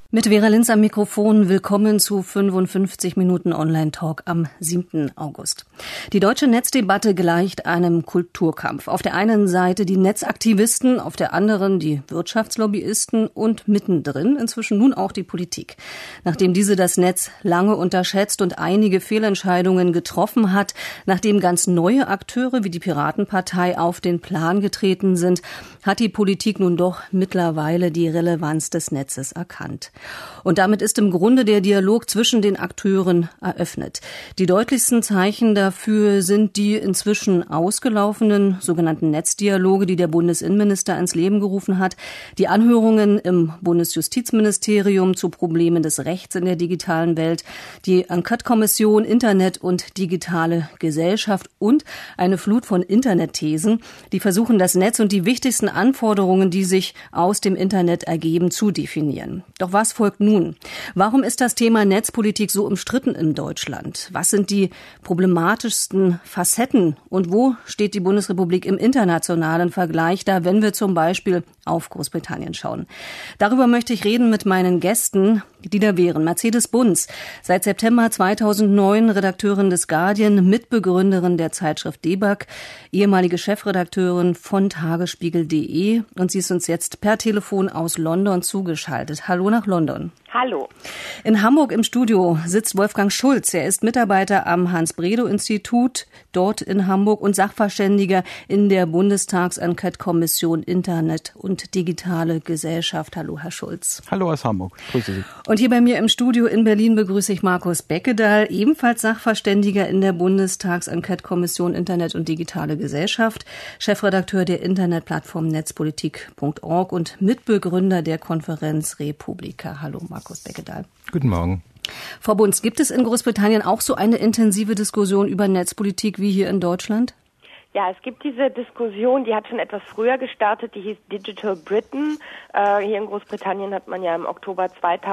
Mit Vera Linz am Mikrofon, willkommen zu 55 Minuten Online-Talk am 7. August. Die deutsche Netzdebatte gleicht einem Kulturkampf. Auf der einen Seite die Netzaktivisten, auf der anderen die Wirtschaftslobbyisten und mittendrin inzwischen nun auch die Politik. Nachdem diese das Netz lange unterschätzt und einige Fehlentscheidungen getroffen hat, nachdem ganz neue Akteure wie die Piratenpartei auf den Plan getreten sind, hat die Politik nun doch mittlerweile die Relevanz des Netzes erkannt. Und damit ist im Grunde der Dialog zwischen den Akteuren eröffnet. Die deutlichsten Zeichen dafür sind die inzwischen ausgelaufenen sogenannten Netzdialoge, die der Bundesinnenminister ins Leben gerufen hat, die Anhörungen im Bundesjustizministerium zu Problemen des Rechts in der digitalen Welt, die Enquete-Kommission Internet und digitale Gesellschaft und eine Flut von Internetthesen, die versuchen, das Netz und die wichtigsten Anforderungen, die sich aus dem Internet ergeben, zu definieren. Doch was folgt nun? Warum ist das Thema Netzpolitik so umstritten in Deutschland? Was sind die problematischsten Facetten? Und wo steht die Bundesrepublik im internationalen Vergleich da, wenn wir zum Beispiel auf Großbritannien schauen? Darüber möchte ich reden mit meinen Gästen, die da wären. Mercedes Bunz, seit September 2009 Redakteurin des Guardian, Mitbegründerin der Zeitschrift Debug, ehemalige Chefredakteurin von Tagesspiegel.de, und sie ist uns jetzt per Telefon aus London zugeschaltet. Hallo nach London. Hallo. In Hamburg im Studio sitzt Wolfgang Schulz. Er ist Mitarbeiter am Hans-Bredow-Institut dort in Hamburg und Sachverständiger in der Bundestags-Enquete-Kommission Internet und digitale Gesellschaft. Hallo, Herr Schulz. Hallo aus Hamburg. Grüße Sie. Und hier bei mir im Studio in Berlin begrüße ich Markus Beckedahl, ebenfalls Sachverständiger in der Bundestags-Enquete-Kommission Internet und digitale Gesellschaft, Chefredakteur der Internetplattform netzpolitik.org und Mitbegründer der Konferenz Republika. Hallo, Markus Beckedahl. Guten Morgen. Frau Bunz, gibt es in Großbritannien auch so eine intensive Diskussion über Netzpolitik wie hier in Deutschland? Ja, es gibt diese Diskussion, die hat schon etwas früher gestartet, die hieß Digital Britain. Hier in Großbritannien hat man ja im Oktober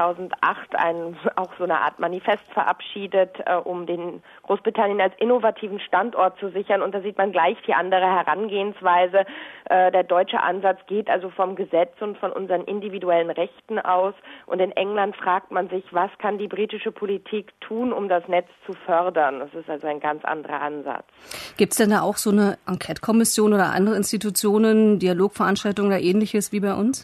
2008 auch so eine Art Manifest verabschiedet, um den Großbritannien als innovativen Standort zu sichern. Und da sieht man gleich die andere Herangehensweise. Der deutsche Ansatz geht also vom Gesetz und von unseren individuellen Rechten aus. Und in England fragt man sich, was kann die britische Politik tun, um das Netz zu fördern? Das ist also ein ganz anderer Ansatz. Gibt es denn da auch so eine Enquete-Kommission oder andere Institutionen, Dialogveranstaltungen oder Ähnliches wie bei uns?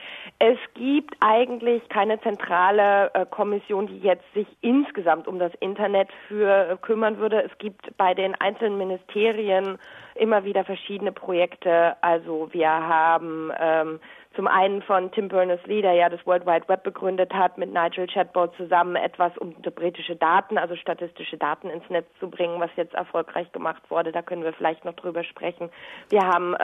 Es gibt eigentlich keine zentrale Kommission, die jetzt sich insgesamt um das Internet kümmern würde. Es gibt bei den einzelnen Ministerien immer wieder verschiedene Projekte. Also wir haben zum einen von Tim Berners-Lee, der ja das World Wide Web begründet hat, mit Nigel Chatbot zusammen etwas, um britische Daten, also statistische Daten ins Netz zu bringen, was jetzt erfolgreich gemacht wurde. Da können wir vielleicht noch drüber sprechen. Wir haben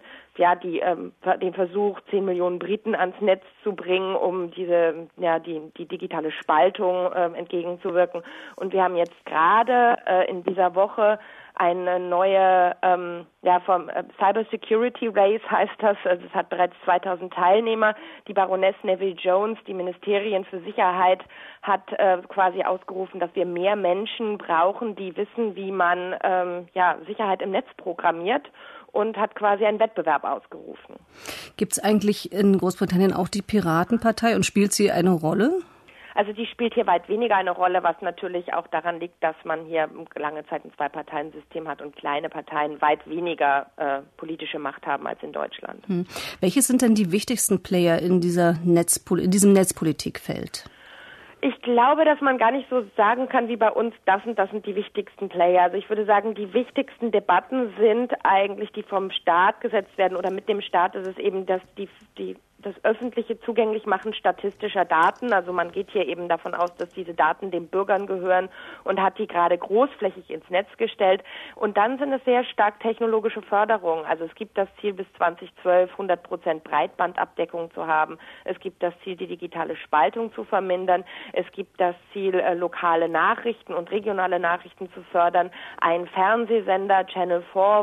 den Versuch, 10 Millionen Briten ans Netz zu bringen, um die digitale Spaltung entgegenzuwirken. Und wir haben jetzt gerade in dieser Woche eine neue, vom Cyber Security Race heißt das, also es hat bereits 2000 Teilnehmer. Die Baroness Neville Jones, die Ministerien für Sicherheit, hat quasi ausgerufen, dass wir mehr Menschen brauchen, die wissen, wie man Sicherheit im Netz programmiert, und hat quasi einen Wettbewerb ausgerufen. Gibt es eigentlich in Großbritannien auch die Piratenpartei und spielt sie eine Rolle? Also die spielt hier weit weniger eine Rolle, was natürlich auch daran liegt, dass man hier lange Zeit ein Zwei-Parteien-System hat und kleine Parteien weit weniger politische Macht haben als in Deutschland. Welche sind denn die wichtigsten Player in diesem Netzpolitikfeld? Ich glaube, dass man gar nicht so sagen kann wie bei uns, das sind die wichtigsten Player. Also ich würde sagen, die wichtigsten Debatten sind eigentlich, die vom Staat gesetzt werden, oder mit dem Staat ist es eben, dass das öffentliche Zugänglichmachen statistischer Daten. Also man geht hier eben davon aus, dass diese Daten den Bürgern gehören und hat die gerade großflächig ins Netz gestellt. Und dann sind es sehr stark technologische Förderungen. Also es gibt das Ziel, bis 2012 100% Breitbandabdeckung zu haben. Es gibt das Ziel, die digitale Spaltung zu vermindern. Es gibt das Ziel, lokale Nachrichten und regionale Nachrichten zu fördern. Ein Fernsehsender, Channel 4, was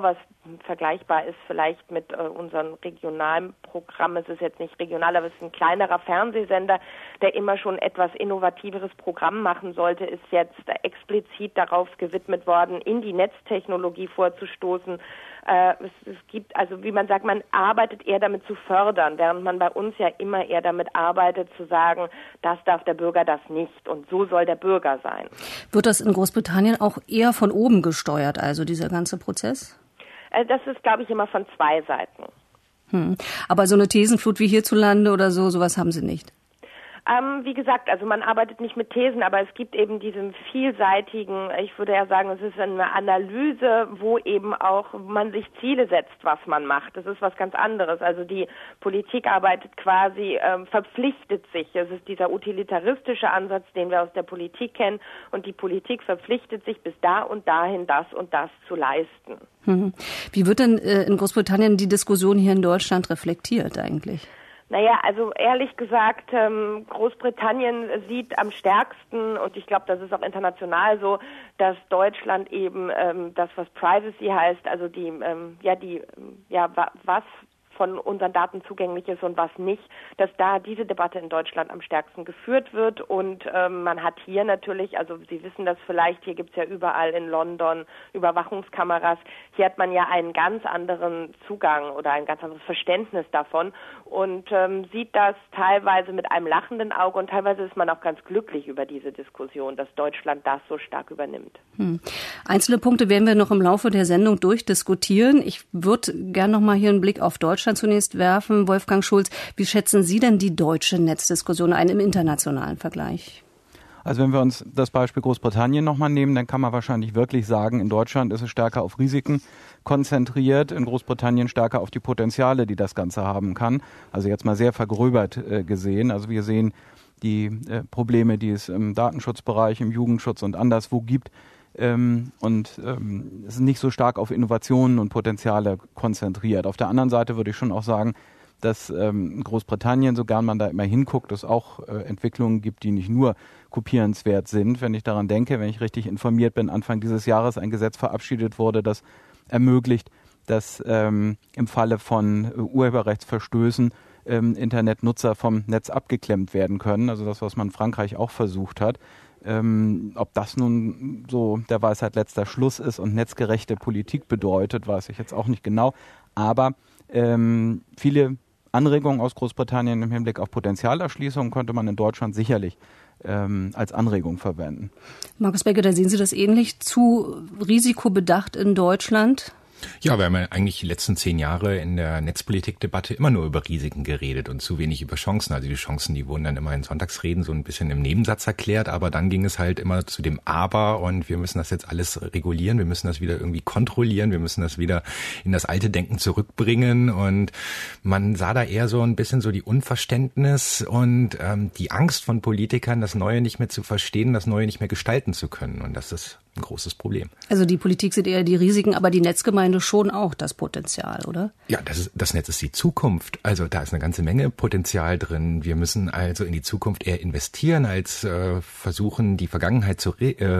Vergleichbar ist vielleicht mit unseren regionalen Programmen. Es ist jetzt nicht regional, aber es ist ein kleinerer Fernsehsender, der immer schon etwas innovativeres Programm machen sollte, ist jetzt explizit darauf gewidmet worden, in die Netztechnologie vorzustoßen. Es gibt, also wie man sagt, man arbeitet eher damit zu fördern, während man bei uns ja immer eher damit arbeitet zu sagen, das darf der Bürger, das nicht und so soll der Bürger sein. Wird das in Großbritannien auch eher von oben gesteuert, also dieser ganze Prozess? Das ist, glaube ich, immer von zwei Seiten. Aber so eine Thesenflut wie hierzulande oder so, sowas haben Sie nicht? Wie gesagt, also man arbeitet nicht mit Thesen, aber es gibt eben diesen vielseitigen, ich würde ja sagen, es ist eine Analyse, wo eben auch man sich Ziele setzt, was man macht. Das ist was ganz anderes. Also die Politik arbeitet quasi, verpflichtet sich. Es ist dieser utilitaristische Ansatz, den wir aus der Politik kennen. Und die Politik verpflichtet sich bis da und dahin das und das zu leisten. Wie wird denn in Großbritannien die Diskussion hier in Deutschland reflektiert eigentlich? Naja, also ehrlich gesagt, Großbritannien sieht am stärksten, und ich glaube, das ist auch international so, dass Deutschland eben das, was Privacy heißt, also was von unseren Daten zugänglich ist und was nicht, dass da diese Debatte in Deutschland am stärksten geführt wird. Und man hat hier natürlich, also Sie wissen das vielleicht, hier gibt es ja überall in London Überwachungskameras. Hier hat man ja einen ganz anderen Zugang oder ein ganz anderes Verständnis davon und sieht das teilweise mit einem lachenden Auge und teilweise ist man auch ganz glücklich über diese Diskussion, dass Deutschland das so stark übernimmt. Einzelne Punkte werden wir noch im Laufe der Sendung durchdiskutieren. Ich würde gerne noch mal hier einen Blick auf Deutschland zunächst werfen. Wolfgang Schulz, wie schätzen Sie denn die deutsche Netzdiskussion ein im internationalen Vergleich? Also wenn wir uns das Beispiel Großbritannien nochmal nehmen, dann kann man wahrscheinlich wirklich sagen, in Deutschland ist es stärker auf Risiken konzentriert, in Großbritannien stärker auf die Potenziale, die das Ganze haben kann. Also jetzt mal sehr vergröbert gesehen. Also wir sehen die Probleme, die es im Datenschutzbereich, im Jugendschutz und anderswo gibt. Es ist nicht so stark auf Innovationen und Potenziale konzentriert. Auf der anderen Seite würde ich schon auch sagen, dass Großbritannien, so gern man da immer hinguckt, es auch Entwicklungen gibt, die nicht nur kopierenswert sind. Wenn ich daran denke, wenn ich richtig informiert bin, Anfang dieses Jahres ein Gesetz verabschiedet wurde, das ermöglicht, dass im Falle von Urheberrechtsverstößen Internetnutzer vom Netz abgeklemmt werden können. Also das, was man in Frankreich auch versucht hat. Ob das nun so der Weisheit letzter Schluss ist und netzgerechte Politik bedeutet, weiß ich jetzt auch nicht genau. Aber viele Anregungen aus Großbritannien im Hinblick auf Potenzialerschließung könnte man in Deutschland sicherlich als Anregung verwenden. Markus Becker, da sehen Sie das ähnlich, zu risikobedacht in Deutschland? Ja, wir haben ja eigentlich die letzten 10 Jahre in der Netzpolitikdebatte immer nur über Risiken geredet und zu wenig über Chancen. Also die Chancen, die wurden dann immer in Sonntagsreden so ein bisschen im Nebensatz erklärt, aber dann ging es halt immer zu dem Aber und wir müssen das jetzt alles regulieren, wir müssen das wieder irgendwie kontrollieren, wir müssen das wieder in das alte Denken zurückbringen und man sah da eher so ein bisschen so die Unverständnis und die Angst von Politikern, das Neue nicht mehr zu verstehen, das Neue nicht mehr gestalten zu können und das ist ein großes Problem. Also die Politik sieht eher die Risiken, aber die Netzgemeinde schon auch das Potenzial, oder? Ja, das Netz ist die Zukunft. Also da ist eine ganze Menge Potenzial drin. Wir müssen also in die Zukunft eher investieren, als versuchen, die Vergangenheit zu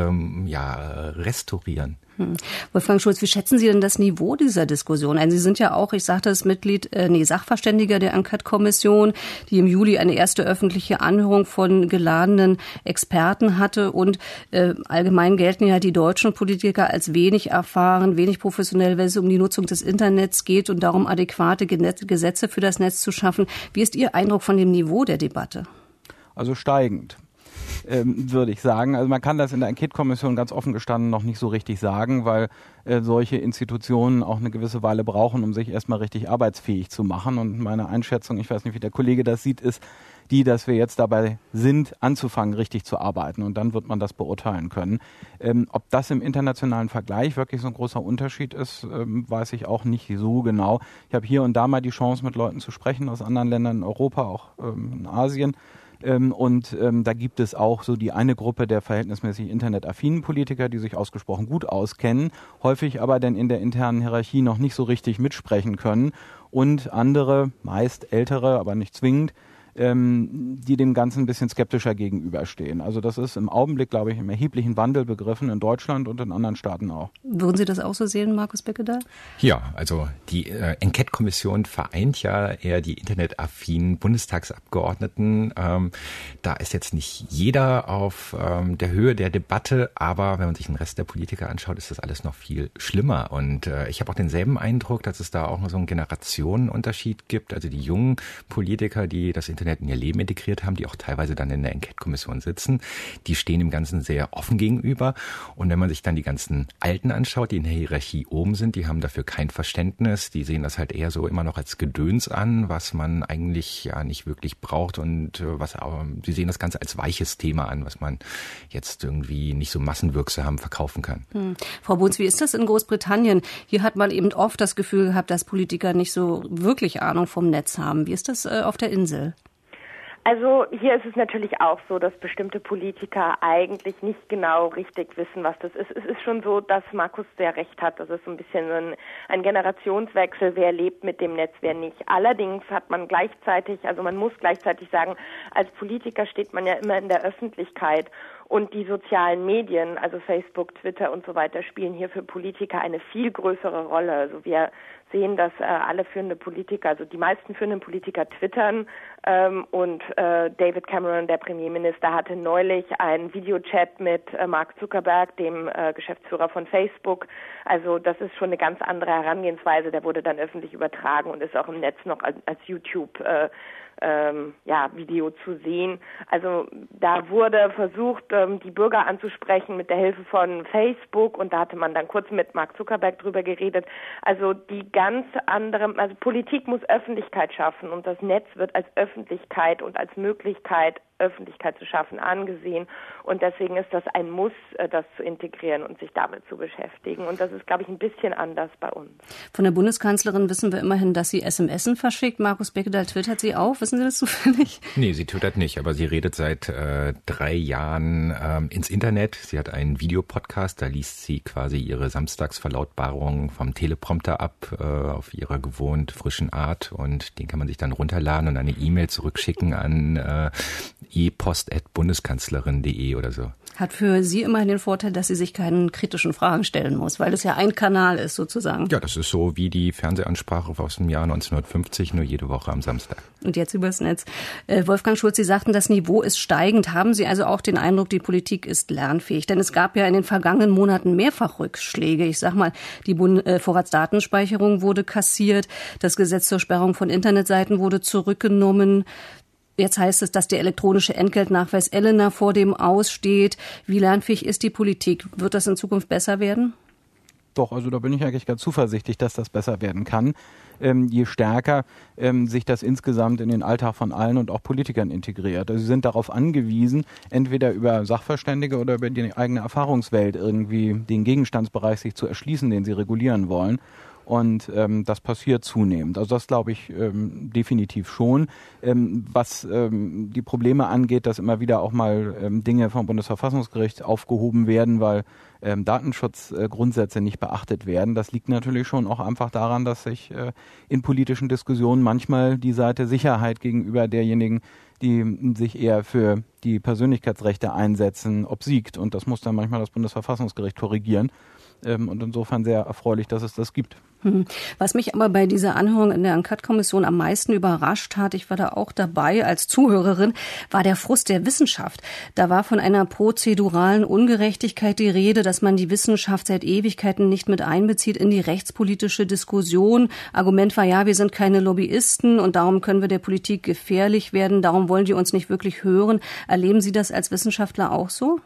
restaurieren. Wolfgang Schulz, wie schätzen Sie denn das Niveau dieser Diskussion ein? Sie sind ja auch, ich sagte es, Sachverständiger der Enquete-Kommission, die im Juli eine erste öffentliche Anhörung von geladenen Experten hatte. Und allgemein gelten ja die deutschen Politiker als wenig erfahren, wenig professionell, wenn es um die Nutzung des Internets geht und darum, adäquate Gesetze für das Netz zu schaffen. Wie ist Ihr Eindruck von dem Niveau der Debatte? Also steigend. Würde ich sagen. Also man kann das in der Enquete-Kommission ganz offen gestanden noch nicht so richtig sagen, weil solche Institutionen auch eine gewisse Weile brauchen, um sich erstmal richtig arbeitsfähig zu machen. Und meine Einschätzung, ich weiß nicht, wie der Kollege das sieht, ist die, dass wir jetzt dabei sind, anzufangen, richtig zu arbeiten. Und dann wird man das beurteilen können. Ob das im internationalen Vergleich wirklich so ein großer Unterschied ist, weiß ich auch nicht so genau. Ich habe hier und da mal die Chance, mit Leuten zu sprechen aus anderen Ländern in Europa, auch in Asien. Da gibt es auch so die eine Gruppe der verhältnismäßig internetaffinen Politiker, die sich ausgesprochen gut auskennen, häufig aber dann in der internen Hierarchie noch nicht so richtig mitsprechen können und andere, meist ältere, aber nicht zwingend, die dem Ganzen ein bisschen skeptischer gegenüberstehen. Also das ist im Augenblick, glaube ich, im erheblichen Wandel begriffen in Deutschland und in anderen Staaten auch. Würden Sie das auch so sehen, Markus Beckedahl? Ja, also die Enquete-Kommission vereint ja eher die internetaffinen Bundestagsabgeordneten. Da ist jetzt nicht jeder auf der Höhe der Debatte, aber wenn man sich den Rest der Politiker anschaut, ist das alles noch viel schlimmer. Und ich habe auch denselben Eindruck, dass es da auch noch so einen Generationenunterschied gibt. Also die jungen Politiker, die das Internet in ihr Leben integriert haben, die auch teilweise dann in der Enquete-Kommission sitzen, die stehen dem Ganzen sehr offen gegenüber. Und wenn man sich dann die ganzen Alten anschaut, die in der Hierarchie oben sind, die haben dafür kein Verständnis. Die sehen das halt eher so immer noch als Gedöns an, was man eigentlich ja nicht wirklich braucht und sie sehen das Ganze als weiches Thema an, was man jetzt irgendwie nicht so massenwirksam verkaufen kann. Frau Bunz, wie ist das in Großbritannien? Hier hat man eben oft das Gefühl gehabt, dass Politiker nicht so wirklich Ahnung vom Netz haben. Wie ist das auf der Insel? Also hier ist es natürlich auch so, dass bestimmte Politiker eigentlich nicht genau richtig wissen, was das ist. Es ist schon so, dass Markus sehr recht hat. Das ist so ein bisschen ein Generationswechsel, wer lebt mit dem Netz, wer nicht. Allerdings hat man man muss gleichzeitig sagen, als Politiker steht man ja immer in der Öffentlichkeit. Und die sozialen Medien, also Facebook, Twitter und so weiter, spielen hier für Politiker eine viel größere Rolle. Also wir sehen, dass alle führende Politiker, also die meisten führenden Politiker twittern und David Cameron, der Premierminister, hatte neulich einen Videochat mit Mark Zuckerberg, dem Geschäftsführer von Facebook. Also das ist schon eine ganz andere Herangehensweise. Der wurde dann öffentlich übertragen und ist auch im Netz noch als YouTube Video zu sehen. Also da wurde versucht, die Bürger anzusprechen mit der Hilfe von Facebook und da hatte man dann kurz mit Mark Zuckerberg drüber geredet. Also Politik muss Öffentlichkeit schaffen und das Netz wird als Öffentlichkeit und als Möglichkeit, Öffentlichkeit zu schaffen, angesehen und deswegen ist das ein Muss, das zu integrieren und sich damit zu beschäftigen und das ist, glaube ich, ein bisschen anders bei uns. Von der Bundeskanzlerin wissen wir immerhin, dass sie SMSen verschickt. Markus Beckedahl, twittert sie auch? Wissen Sie das zufällig? Nee, sie twittert nicht, aber sie redet seit 3 Jahren ins Internet. Sie hat einen Videopodcast, da liest sie quasi ihre Samstagsverlautbarung vom Teleprompter ab auf ihrer gewohnt frischen Art und den kann man sich dann runterladen und eine E-Mail zurückschicken an e-post@bundeskanzlerin.de oder so. Hat für Sie immerhin den Vorteil, dass sie sich keinen kritischen Fragen stellen muss, weil es ja ein Kanal ist sozusagen. Ja, das ist so wie die Fernsehansprache aus dem Jahr 1950, nur jede Woche am Samstag. Und jetzt übers Netz. Wolfgang Schulz, Sie sagten, das Niveau ist steigend. Haben Sie also auch den Eindruck, die Politik ist lernfähig? Denn es gab ja in den vergangenen Monaten mehrfach Rückschläge. Ich sag mal, die Vorratsdatenspeicherung wurde kassiert, das Gesetz zur Sperrung von Internetseiten wurde zurückgenommen. Jetzt heißt es, dass der elektronische Entgeltnachweis Elena vor dem aussteht. Wie lernfähig ist die Politik? Wird das in Zukunft besser werden? Doch, also da bin ich eigentlich ganz zuversichtlich, dass das besser werden kann. Je stärker sich das insgesamt in den Alltag von allen und auch Politikern integriert. Also sie sind darauf angewiesen, entweder über Sachverständige oder über die eigene Erfahrungswelt irgendwie den Gegenstandsbereich sich zu erschließen, den sie regulieren wollen. Und das passiert zunehmend. Also das glaube ich definitiv schon. Was die Probleme angeht, dass immer wieder auch mal Dinge vom Bundesverfassungsgericht aufgehoben werden, weil Datenschutzgrundsätze nicht beachtet werden. Das liegt natürlich schon auch einfach daran, dass sich in politischen Diskussionen manchmal die Seite Sicherheit gegenüber derjenigen, die sich eher für die Persönlichkeitsrechte einsetzen, obsiegt. Und das muss dann manchmal das Bundesverfassungsgericht korrigieren. Und insofern sehr erfreulich, dass es das gibt. Was mich aber bei dieser Anhörung in der Enquete-Kommission am meisten überrascht hat, ich war da auch dabei als Zuhörerin, war der Frust der Wissenschaft. Da war von einer prozeduralen Ungerechtigkeit die Rede, dass man die Wissenschaft seit Ewigkeiten nicht mit einbezieht in die rechtspolitische Diskussion. Argument war, ja, wir sind keine Lobbyisten und darum können wir der Politik gefährlich werden, darum wollen die uns nicht wirklich hören. Erleben Sie das als Wissenschaftler auch so?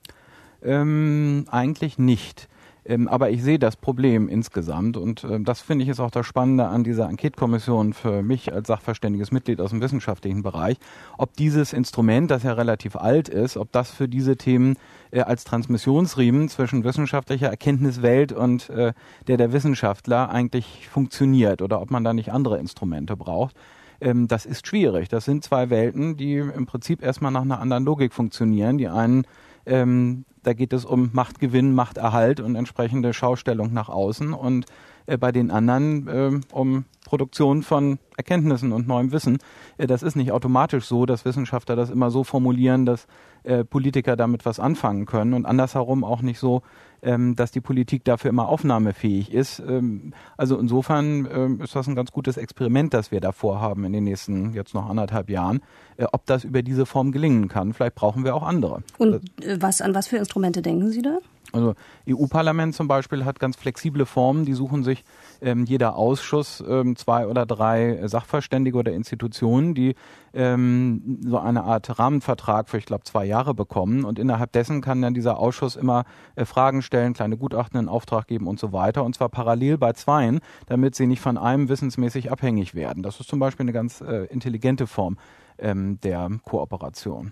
Eigentlich nicht. Aber ich sehe das Problem insgesamt und das finde ich ist auch das Spannende an dieser Enquete-Kommission für mich als sachverständiges Mitglied aus dem wissenschaftlichen Bereich, ob dieses Instrument, das ja relativ alt ist, ob das für diese Themen als Transmissionsriemen zwischen wissenschaftlicher Erkenntniswelt und der Wissenschaftler eigentlich funktioniert oder ob man da nicht andere Instrumente braucht. Das ist schwierig. Das sind zwei Welten, die im Prinzip erstmal nach einer anderen Logik funktionieren. Die einen da geht es um Machtgewinn, Machterhalt und entsprechende Schaustellung nach außen. Und bei den anderen um Produktion von Erkenntnissen und neuem Wissen. Das ist nicht automatisch so, dass Wissenschaftler das immer so formulieren, dass Politiker damit was anfangen können und andersherum auch nicht so, dass die Politik dafür immer aufnahmefähig ist. Also insofern ist das ein ganz gutes Experiment, das wir da vorhaben in den nächsten jetzt noch 1,5 Jahren. Ob das über diese Form gelingen kann, vielleicht brauchen wir auch andere. Und an was für Instrumente denken Sie da? Also EU-Parlament zum Beispiel hat ganz flexible Formen, die suchen sich jeder Ausschuss 2 oder 3 Sachverständige oder Institutionen, die so eine Art Rahmenvertrag für, ich glaube, 2 Jahre bekommen und innerhalb dessen kann dann dieser Ausschuss immer Fragen stellen, kleine Gutachten in Auftrag geben und so weiter und zwar parallel bei 2, damit sie nicht von einem wissensmäßig abhängig werden. Das ist zum Beispiel eine ganz intelligente Form der Kooperation.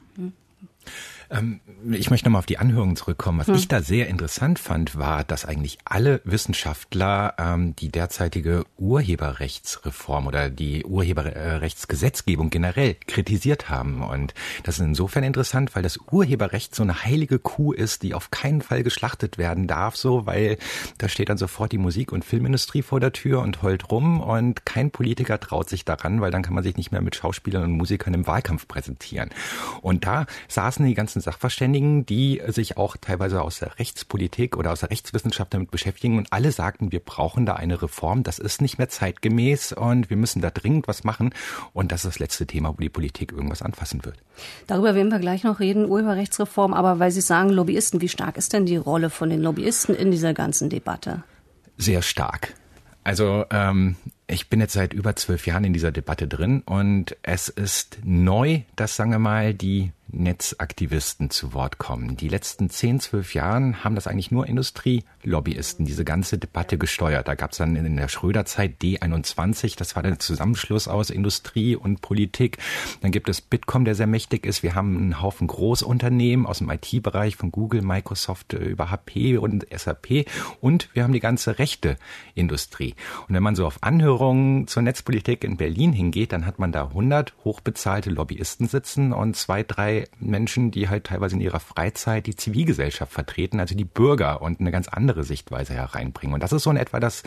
Ich möchte nochmal auf die Anhörung zurückkommen. Was ich da sehr interessant fand, war, dass eigentlich alle Wissenschaftler die derzeitige Urheberrechtsreform oder die Urheberrechtsgesetzgebung generell kritisiert haben. Und das ist insofern interessant, weil das Urheberrecht so eine heilige Kuh ist, die auf keinen Fall geschlachtet werden darf, so, weil da steht dann sofort die Musik- und Filmindustrie vor der Tür und heult rum und kein Politiker traut sich daran, weil dann kann man sich nicht mehr mit Schauspielern und Musikern im Wahlkampf präsentieren. Und da saßen die ganzen Sachverständigen, die sich auch teilweise aus der Rechtspolitik oder aus der Rechtswissenschaft damit beschäftigen und alle sagten, wir brauchen da eine Reform, das ist nicht mehr zeitgemäß und wir müssen da dringend was machen und das ist das letzte Thema, wo die Politik irgendwas anfassen wird. Darüber werden wir gleich noch reden, Urheberrechtsreform, aber weil Sie sagen Lobbyisten, wie stark ist denn die Rolle von den Lobbyisten in dieser ganzen Debatte? Sehr stark. Also ich bin jetzt seit über 12 Jahren in dieser Debatte drin und es ist neu, dass, sagen wir mal, die Netzaktivisten zu Wort kommen. Die letzten 10, 12 Jahren haben das eigentlich nur Industrielobbyisten diese ganze Debatte gesteuert. Da gab es dann in der Schröder-Zeit D21, das war der Zusammenschluss aus Industrie und Politik. Dann gibt es Bitkom, der sehr mächtig ist. Wir haben einen Haufen Großunternehmen aus dem IT-Bereich von Google, Microsoft über HP und SAP und wir haben die ganze rechte Industrie. Und wenn man so auf Anhörungen zur Netzpolitik in Berlin hingeht, dann hat man da 100 hochbezahlte Lobbyisten sitzen und 2, 3 Menschen, die halt teilweise in ihrer Freizeit die Zivilgesellschaft vertreten, also die Bürger und eine ganz andere Sichtweise hereinbringen. Und das ist so in etwa das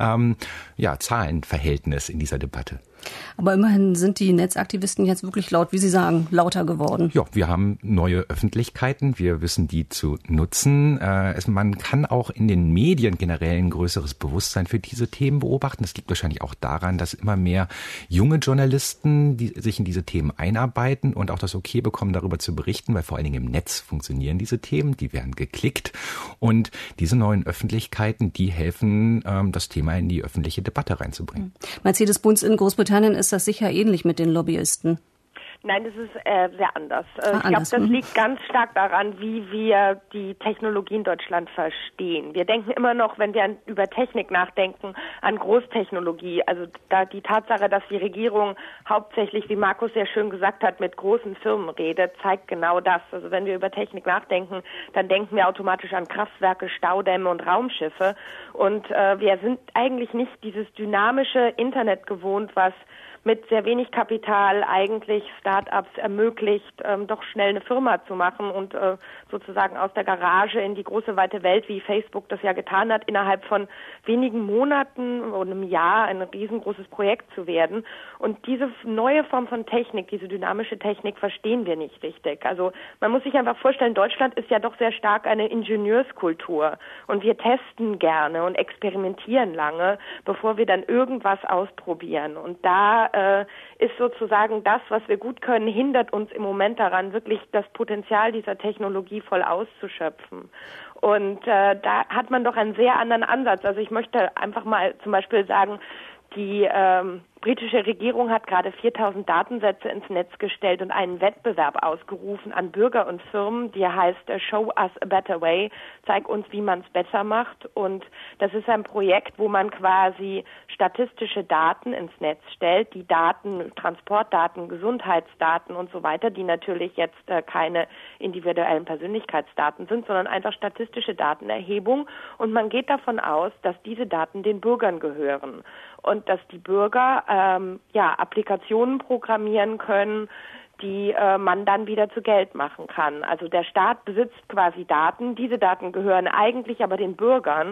Zahlenverhältnis in dieser Debatte. Aber immerhin sind die Netzaktivisten jetzt wirklich laut, wie Sie sagen, lauter geworden. Ja, wir haben neue Öffentlichkeiten, wir wissen die zu nutzen. Man kann auch in den Medien generell ein größeres Bewusstsein für diese Themen beobachten. Das liegt wahrscheinlich auch daran, dass immer mehr junge Journalisten die sich in diese Themen einarbeiten und auch das Okay bekommen, darüber zu berichten, weil vor allen Dingen im Netz funktionieren diese Themen, die werden geklickt. Und diese neuen Öffentlichkeiten, die helfen, das Thema in die öffentliche Debatte reinzubringen. Mercedes-Benz in Großbritannien ist das sicher ähnlich mit den Lobbyisten. Nein, das ist sehr anders. Ich glaube, das liegt ganz stark daran, wie wir die Technologie in Deutschland verstehen. Wir denken immer noch, wenn wir über Technik nachdenken, an Großtechnologie. Also da die Tatsache, dass die Regierung hauptsächlich, wie Markus sehr schön gesagt hat, mit großen Firmen redet, zeigt genau das. Also wenn wir über Technik nachdenken, dann denken wir automatisch an Kraftwerke, Staudämme und Raumschiffe. Und wir sind eigentlich nicht dieses dynamische Internet gewohnt, was mit sehr wenig Kapital eigentlich Start-ups ermöglicht, doch schnell eine Firma zu machen und sozusagen aus der Garage in die große weite Welt, wie Facebook das ja getan hat, innerhalb von wenigen Monaten oder einem Jahr ein riesengroßes Projekt zu werden. Und diese neue Form von Technik, diese dynamische Technik, verstehen wir nicht richtig. Also man muss sich einfach vorstellen, Deutschland ist ja doch sehr stark eine Ingenieurskultur und wir testen gerne und experimentieren lange, bevor wir dann irgendwas ausprobieren. Und da ist sozusagen das, was wir gut können, hindert uns im Moment daran, wirklich das Potenzial dieser Technologie voll auszuschöpfen. Und da hat man doch einen sehr anderen Ansatz. Also ich möchte einfach mal zum Beispiel sagen, die britische Regierung hat gerade 4.000 Datensätze ins Netz gestellt und einen Wettbewerb ausgerufen an Bürger und Firmen, der heißt Show Us a Better Way, zeig uns, wie man es besser macht. Und das ist ein Projekt, wo man quasi statistische Daten ins Netz stellt, die Daten, Transportdaten, Gesundheitsdaten und so weiter, die natürlich jetzt keine individuellen Persönlichkeitsdaten sind, sondern einfach statistische Datenerhebung. Und man geht davon aus, dass diese Daten den Bürgern gehören und dass die Bürger Applikationen programmieren können, die man dann wieder zu Geld machen kann. Also der Staat besitzt quasi Daten. Diese Daten gehören eigentlich aber den Bürgern.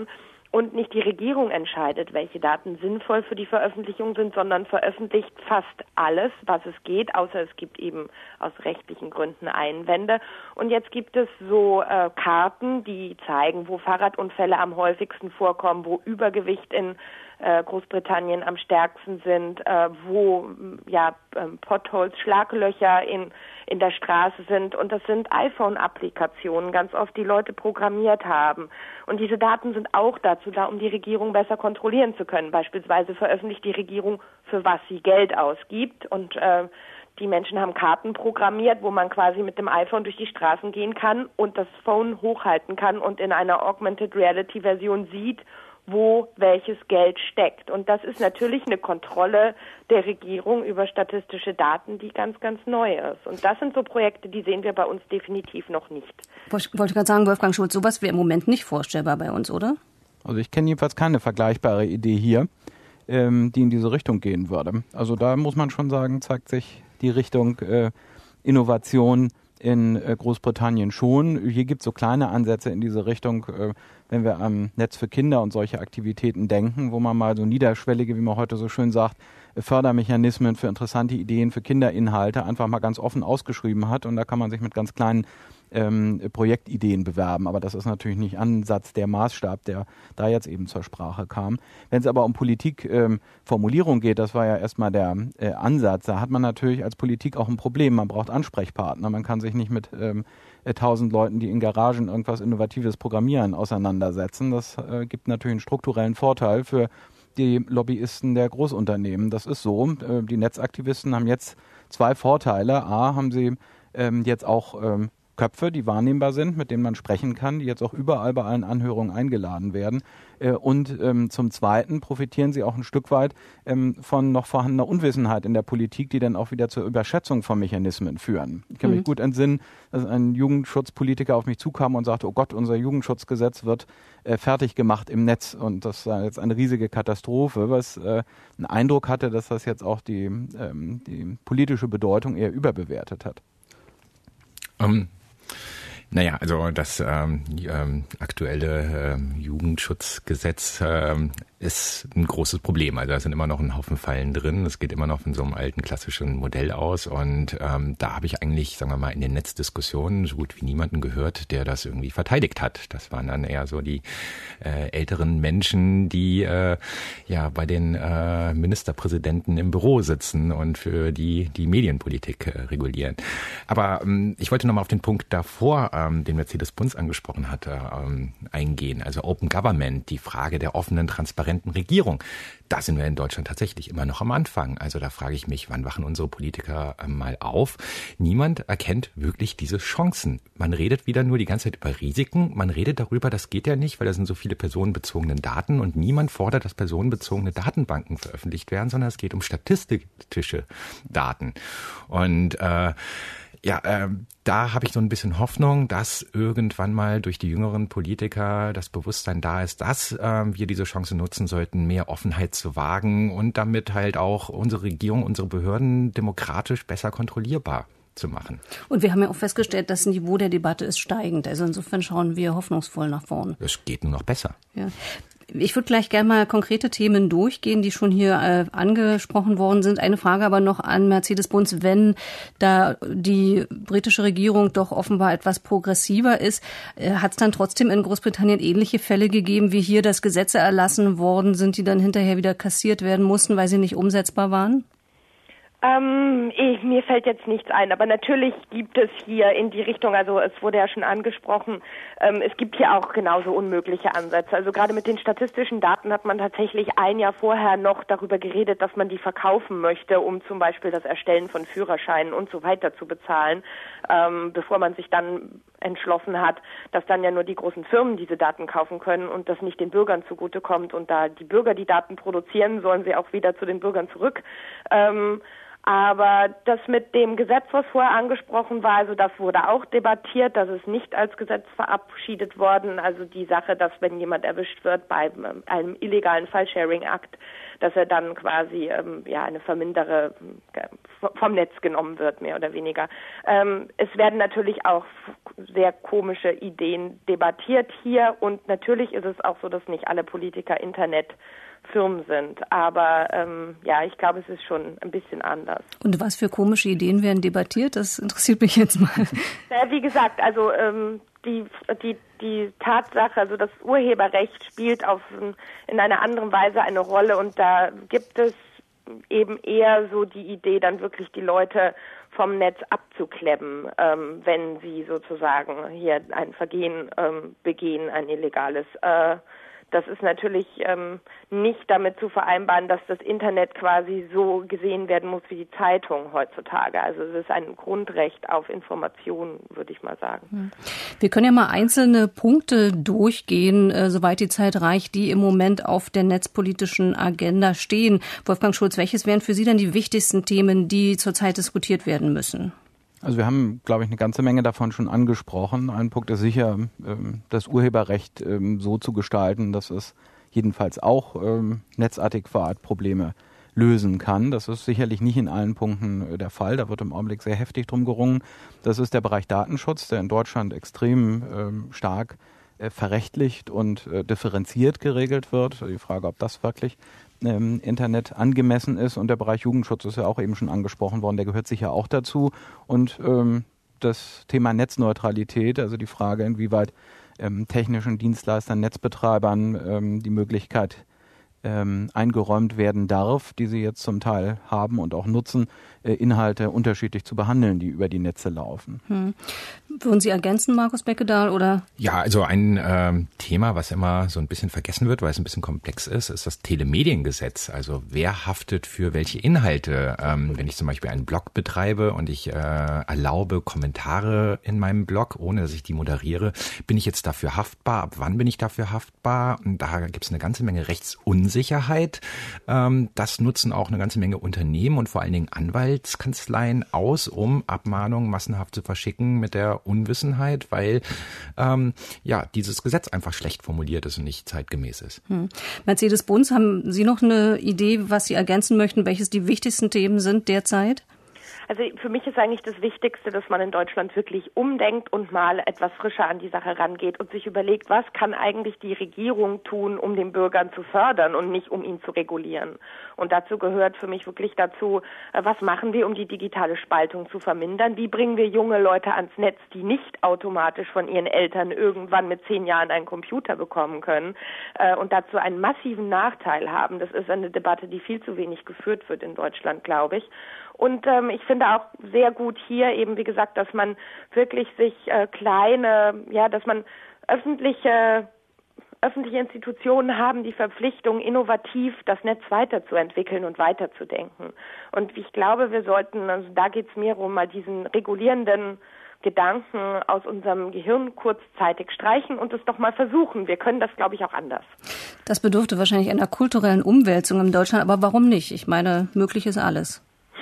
und nicht die Regierung entscheidet, welche Daten sinnvoll für die Veröffentlichung sind, sondern veröffentlicht fast alles, was es geht, außer es gibt eben aus rechtlichen Gründen Einwände. Und jetzt gibt es so Karten, die zeigen, wo Fahrradunfälle am häufigsten vorkommen, wo Übergewicht in Großbritannien am stärksten sind, wo Potholes, Schlaglöcher in der Straße sind. Und das sind iPhone-Applikationen, ganz oft, die Leute programmiert haben. Und diese Daten sind auch dazu da, um die Regierung besser kontrollieren zu können. Beispielsweise veröffentlicht die Regierung, für was sie Geld ausgibt. Und die Menschen haben Karten programmiert, wo man quasi mit dem iPhone durch die Straßen gehen kann und das Phone hochhalten kann und in einer Augmented Reality Version sieht, wo welches Geld steckt. Und das ist natürlich eine Kontrolle der Regierung über statistische Daten, die ganz, ganz neu ist. Und das sind so Projekte, die sehen wir bei uns definitiv noch nicht. Ich wollte gerade sagen, Wolfgang Schulz, sowas wäre im Moment nicht vorstellbar bei uns, oder? Also ich kenne jedenfalls keine vergleichbare Idee hier, die in diese Richtung gehen würde. Also da muss man schon sagen, zeigt sich die Richtung Innovation in Großbritannien schon. Hier gibt es so kleine Ansätze in diese Richtung, wenn wir am Netz für Kinder und solche Aktivitäten denken, wo man mal so niederschwellige, wie man heute so schön sagt, Fördermechanismen für interessante Ideen, für Kinderinhalte einfach mal ganz offen ausgeschrieben hat. Und da kann man sich mit ganz kleinen Projektideen bewerben. Aber das ist natürlich nicht Ansatz der Maßstab, der da jetzt eben zur Sprache kam. Wenn es aber um Politikformulierung geht, das war ja erstmal der Ansatz, da hat man natürlich als Politik auch ein Problem. Man braucht Ansprechpartner. Man kann sich nicht mit 1000 Leuten, die in Garagen irgendwas Innovatives programmieren, auseinandersetzen. Das gibt natürlich einen strukturellen Vorteil für die Lobbyisten der Großunternehmen. Das ist so. Die Netzaktivisten haben jetzt zwei Vorteile. A, haben sie jetzt auch Köpfe, die wahrnehmbar sind, mit denen man sprechen kann, die jetzt auch überall bei allen Anhörungen eingeladen werden. Und zum Zweiten profitieren sie auch ein Stück weit von noch vorhandener Unwissenheit in der Politik, die dann auch wieder zur Überschätzung von Mechanismen führen. Ich kann mich gut entsinnen, dass ein Jugendschutzpolitiker auf mich zukam und sagte, oh Gott, unser Jugendschutzgesetz wird fertig gemacht im Netz. Und das war jetzt eine riesige Katastrophe, was einen Eindruck hatte, dass das jetzt auch die politische Bedeutung eher überbewertet hat. Naja, also das aktuelle Jugendschutzgesetz ist ein großes Problem. Also da sind immer noch ein Haufen Fallen drin. Es geht immer noch von so einem alten klassischen Modell aus. Und da habe ich eigentlich, sagen wir mal, in den Netzdiskussionen so gut wie niemanden gehört, der das irgendwie verteidigt hat. Das waren dann eher so die älteren Menschen, die bei den Ministerpräsidenten im Büro sitzen und für die Medienpolitik regulieren. Aber ich wollte nochmal auf den Punkt davor, den Mercedes Bunz angesprochen hatte, eingehen. Also Open Government, die Frage der offenen, transparenten Regierung. Da sind wir in Deutschland tatsächlich immer noch am Anfang. Also da frage ich mich, wann wachen unsere Politiker mal auf? Niemand erkennt wirklich diese Chancen. Man redet wieder nur die ganze Zeit über Risiken. Man redet darüber, das geht ja nicht, weil da sind so viele personenbezogene Daten und niemand fordert, dass personenbezogene Datenbanken veröffentlicht werden, sondern es geht um statistische Daten. Und da habe ich so ein bisschen Hoffnung, dass irgendwann mal durch die jüngeren Politiker das Bewusstsein da ist, dass wir diese Chance nutzen sollten, mehr Offenheit zu wagen und damit halt auch unsere Regierung, unsere Behörden demokratisch besser kontrollierbar zu machen. Und wir haben ja auch festgestellt, das Niveau der Debatte ist steigend. Also insofern schauen wir hoffnungsvoll nach vorn. Es geht nur noch besser. Ja. Ich würde gleich gerne mal konkrete Themen durchgehen, die schon hier angesprochen worden sind. Eine Frage aber noch an Mercedes Bunz, wenn da die britische Regierung doch offenbar etwas progressiver ist, hat es dann trotzdem in Großbritannien ähnliche Fälle gegeben, wie hier, dass Gesetze erlassen worden sind, die dann hinterher wieder kassiert werden mussten, weil sie nicht umsetzbar waren? Mir fällt jetzt nichts ein, aber natürlich gibt es hier in die Richtung, also es wurde ja schon angesprochen, es gibt hier auch genauso unmögliche Ansätze. Also gerade mit den statistischen Daten hat man tatsächlich ein Jahr vorher noch darüber geredet, dass man die verkaufen möchte, um zum Beispiel das Erstellen von Führerscheinen und so weiter zu bezahlen, bevor man sich dann entschlossen hat, dass dann ja nur die großen Firmen diese Daten kaufen können und das nicht den Bürgern zugutekommt und da die Bürger die Daten produzieren, sollen sie auch wieder zu den Bürgern zurück. Aber das mit dem Gesetz, was vorher angesprochen war, also das wurde auch debattiert, das ist nicht als Gesetz verabschiedet worden. Also die Sache, dass wenn jemand erwischt wird bei einem illegalen File-Sharing-Akt, dass er dann quasi eine Verminderer vom Netz genommen wird, mehr oder weniger. Es werden natürlich auch sehr komische Ideen debattiert hier und natürlich ist es auch so, dass nicht alle Politiker Internetfirmen sind. Aber ich glaube, es ist schon ein bisschen anders. Und was für komische Ideen werden debattiert? Das interessiert mich jetzt mal. Wie gesagt, also die Tatsache, also das Urheberrecht spielt in einer anderen Weise eine Rolle und da gibt es eben eher so die Idee, dann wirklich die Leute vom Netz abzuklemmen, wenn sie sozusagen hier ein Vergehen begehen, ein illegales. Das ist natürlich nicht damit zu vereinbaren, dass das Internet quasi so gesehen werden muss wie die Zeitung heutzutage. Also es ist ein Grundrecht auf Information, würde ich mal sagen. Wir können ja mal einzelne Punkte durchgehen, soweit die Zeit reicht, die im Moment auf der netzpolitischen Agenda stehen. Wolfgang Schulz, welches wären für Sie denn die wichtigsten Themen, die zurzeit diskutiert werden müssen? Also wir haben, glaube ich, eine ganze Menge davon schon angesprochen. Ein Punkt ist sicher, das Urheberrecht so zu gestalten, dass es jedenfalls auch Netzadäquat-Probleme lösen kann. Das ist sicherlich nicht in allen Punkten der Fall. Da wird im Augenblick sehr heftig drum gerungen. Das ist der Bereich Datenschutz, der in Deutschland extrem stark verrechtlicht und differenziert geregelt wird. Die Frage, ob das wirklich Internet angemessen ist, und der Bereich Jugendschutz ist ja auch eben schon angesprochen worden, der gehört sicher auch dazu, und das Thema Netzneutralität, also die Frage, inwieweit technischen Dienstleistern, Netzbetreibern die Möglichkeit eingeräumt werden darf, die sie jetzt zum Teil haben und auch nutzen, Inhalte unterschiedlich zu behandeln, die über die Netze laufen. Würden Sie ergänzen, Markus Beckedahl, oder? Ja, also ein Thema, was immer so ein bisschen vergessen wird, weil es ein bisschen komplex ist das Telemediengesetz. Also wer haftet für welche Inhalte? Wenn ich zum Beispiel einen Blog betreibe und ich erlaube Kommentare in meinem Blog, ohne dass ich die moderiere, bin ich jetzt dafür haftbar? Ab wann bin ich dafür haftbar? Und da gibt es eine ganze Menge Rechtsunsicherheit. Das nutzen auch eine ganze Menge Unternehmen und vor allen Dingen Anwaltskanzleien aus, um Abmahnungen massenhaft zu verschicken mit der Unwissenheit, weil dieses Gesetz einfach schlecht formuliert ist und nicht zeitgemäß ist. Mercedes-Benz, haben Sie noch eine Idee, was Sie ergänzen möchten, welches die wichtigsten Themen sind derzeit? Also für mich ist eigentlich das Wichtigste, dass man in Deutschland wirklich umdenkt und mal etwas frischer an die Sache rangeht und sich überlegt, was kann eigentlich die Regierung tun, um den Bürgern zu fördern und nicht um ihn zu regulieren. Und dazu gehört für mich wirklich dazu, was machen wir, um die digitale Spaltung zu vermindern? Wie bringen wir junge Leute ans Netz, die nicht automatisch von ihren Eltern irgendwann mit 10 Jahren einen Computer bekommen können und dazu einen massiven Nachteil haben? Das ist eine Debatte, die viel zu wenig geführt wird in Deutschland, glaube ich. Und ich finde auch sehr gut hier eben, wie gesagt, dass man wirklich sich dass man öffentliche Institutionen haben die Verpflichtung, innovativ das Netz weiterzuentwickeln und weiterzudenken. Und ich glaube, wir sollten, also da geht es mir darum, mal diesen regulierenden Gedanken aus unserem Gehirn kurzzeitig streichen und es doch mal versuchen. Wir können das, glaube ich, auch anders. Das bedurfte wahrscheinlich einer kulturellen Umwälzung in Deutschland, aber warum nicht? Ich meine, möglich ist alles.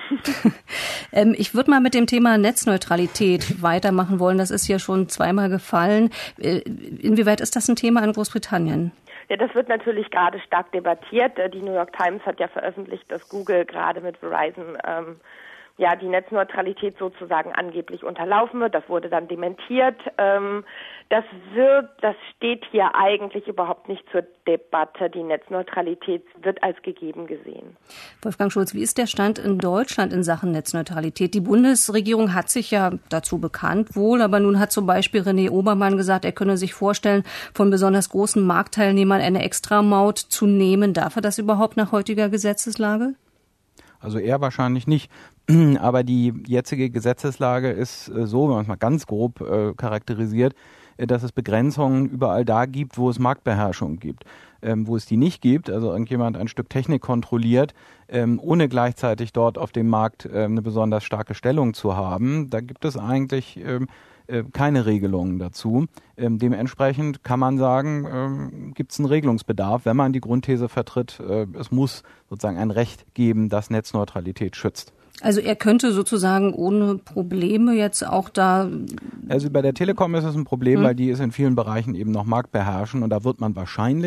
Ich würde mal mit dem Thema Netzneutralität weitermachen wollen. Das ist ja schon zweimal gefallen. Inwieweit ist das ein Thema in Großbritannien? Ja, das wird natürlich gerade stark debattiert. Die New York Times hat ja veröffentlicht, dass Google gerade mit Verizon die Netzneutralität sozusagen angeblich unterlaufen wird. Das wurde dann dementiert. Das steht hier eigentlich überhaupt nicht zur Debatte. Die Netzneutralität wird als gegeben gesehen. Wolfgang Schulz, wie ist der Stand in Deutschland in Sachen Netzneutralität? Die Bundesregierung hat sich ja dazu bekannt wohl, aber nun hat zum Beispiel René Obermann gesagt, er könne sich vorstellen, von besonders großen Marktteilnehmern eine Extramaut zu nehmen. Darf er das überhaupt nach heutiger Gesetzeslage? Also eher wahrscheinlich nicht. Aber die jetzige Gesetzeslage ist so, wenn man es mal ganz grob charakterisiert, dass es Begrenzungen überall da gibt, wo es Marktbeherrschung gibt. Wo es die nicht gibt, also irgendjemand ein Stück Technik kontrolliert, ohne gleichzeitig dort auf dem Markt eine besonders starke Stellung zu haben, da gibt es eigentlich keine Regelungen dazu. Dementsprechend kann man sagen, gibt es einen Regelungsbedarf, wenn man die Grundthese vertritt, es muss sozusagen ein Recht geben, das Netzneutralität schützt. Also er könnte sozusagen ohne Probleme jetzt auch da... Also bei der Telekom ist es ein Problem, weil die ist in vielen Bereichen eben noch marktbeherrschend und da wird man wahrscheinlich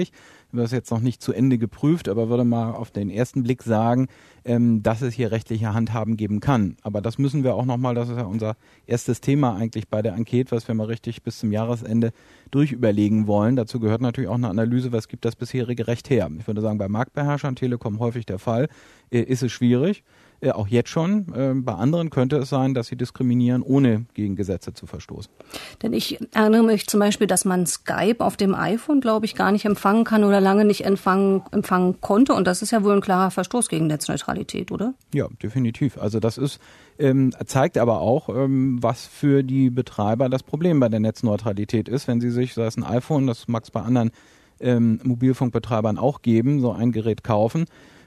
das jetzt noch nicht zu Ende geprüft, aber würde mal auf den ersten Blick sagen, dass es hier rechtliche Handhaben geben kann. Aber das müssen wir auch nochmal, das ist ja unser erstes Thema eigentlich bei der Enquete, was wir mal richtig bis zum Jahresende durchüberlegen wollen. Dazu gehört natürlich auch eine Analyse, was gibt das bisherige Recht her. Ich würde sagen, bei Marktbeherrschern, Telekom häufig der Fall, ist es schwierig. Auch jetzt schon. Bei anderen könnte es sein, dass sie diskriminieren, ohne gegen Gesetze zu verstoßen. Denn ich erinnere mich zum Beispiel, dass man Skype auf dem iPhone, glaube ich, gar nicht empfangen kann oder lange nicht empfangen konnte. Und das ist ja wohl ein klarer Verstoß gegen Netzneutralität, oder? Ja, definitiv. Also das ist zeigt aber auch, was für die Betreiber das Problem bei der Netzneutralität ist. Wenn sie sich, sei es ein iPhone, das mag es bei anderen Mobilfunkbetreibern auch geben, so ein Gerät kaufen,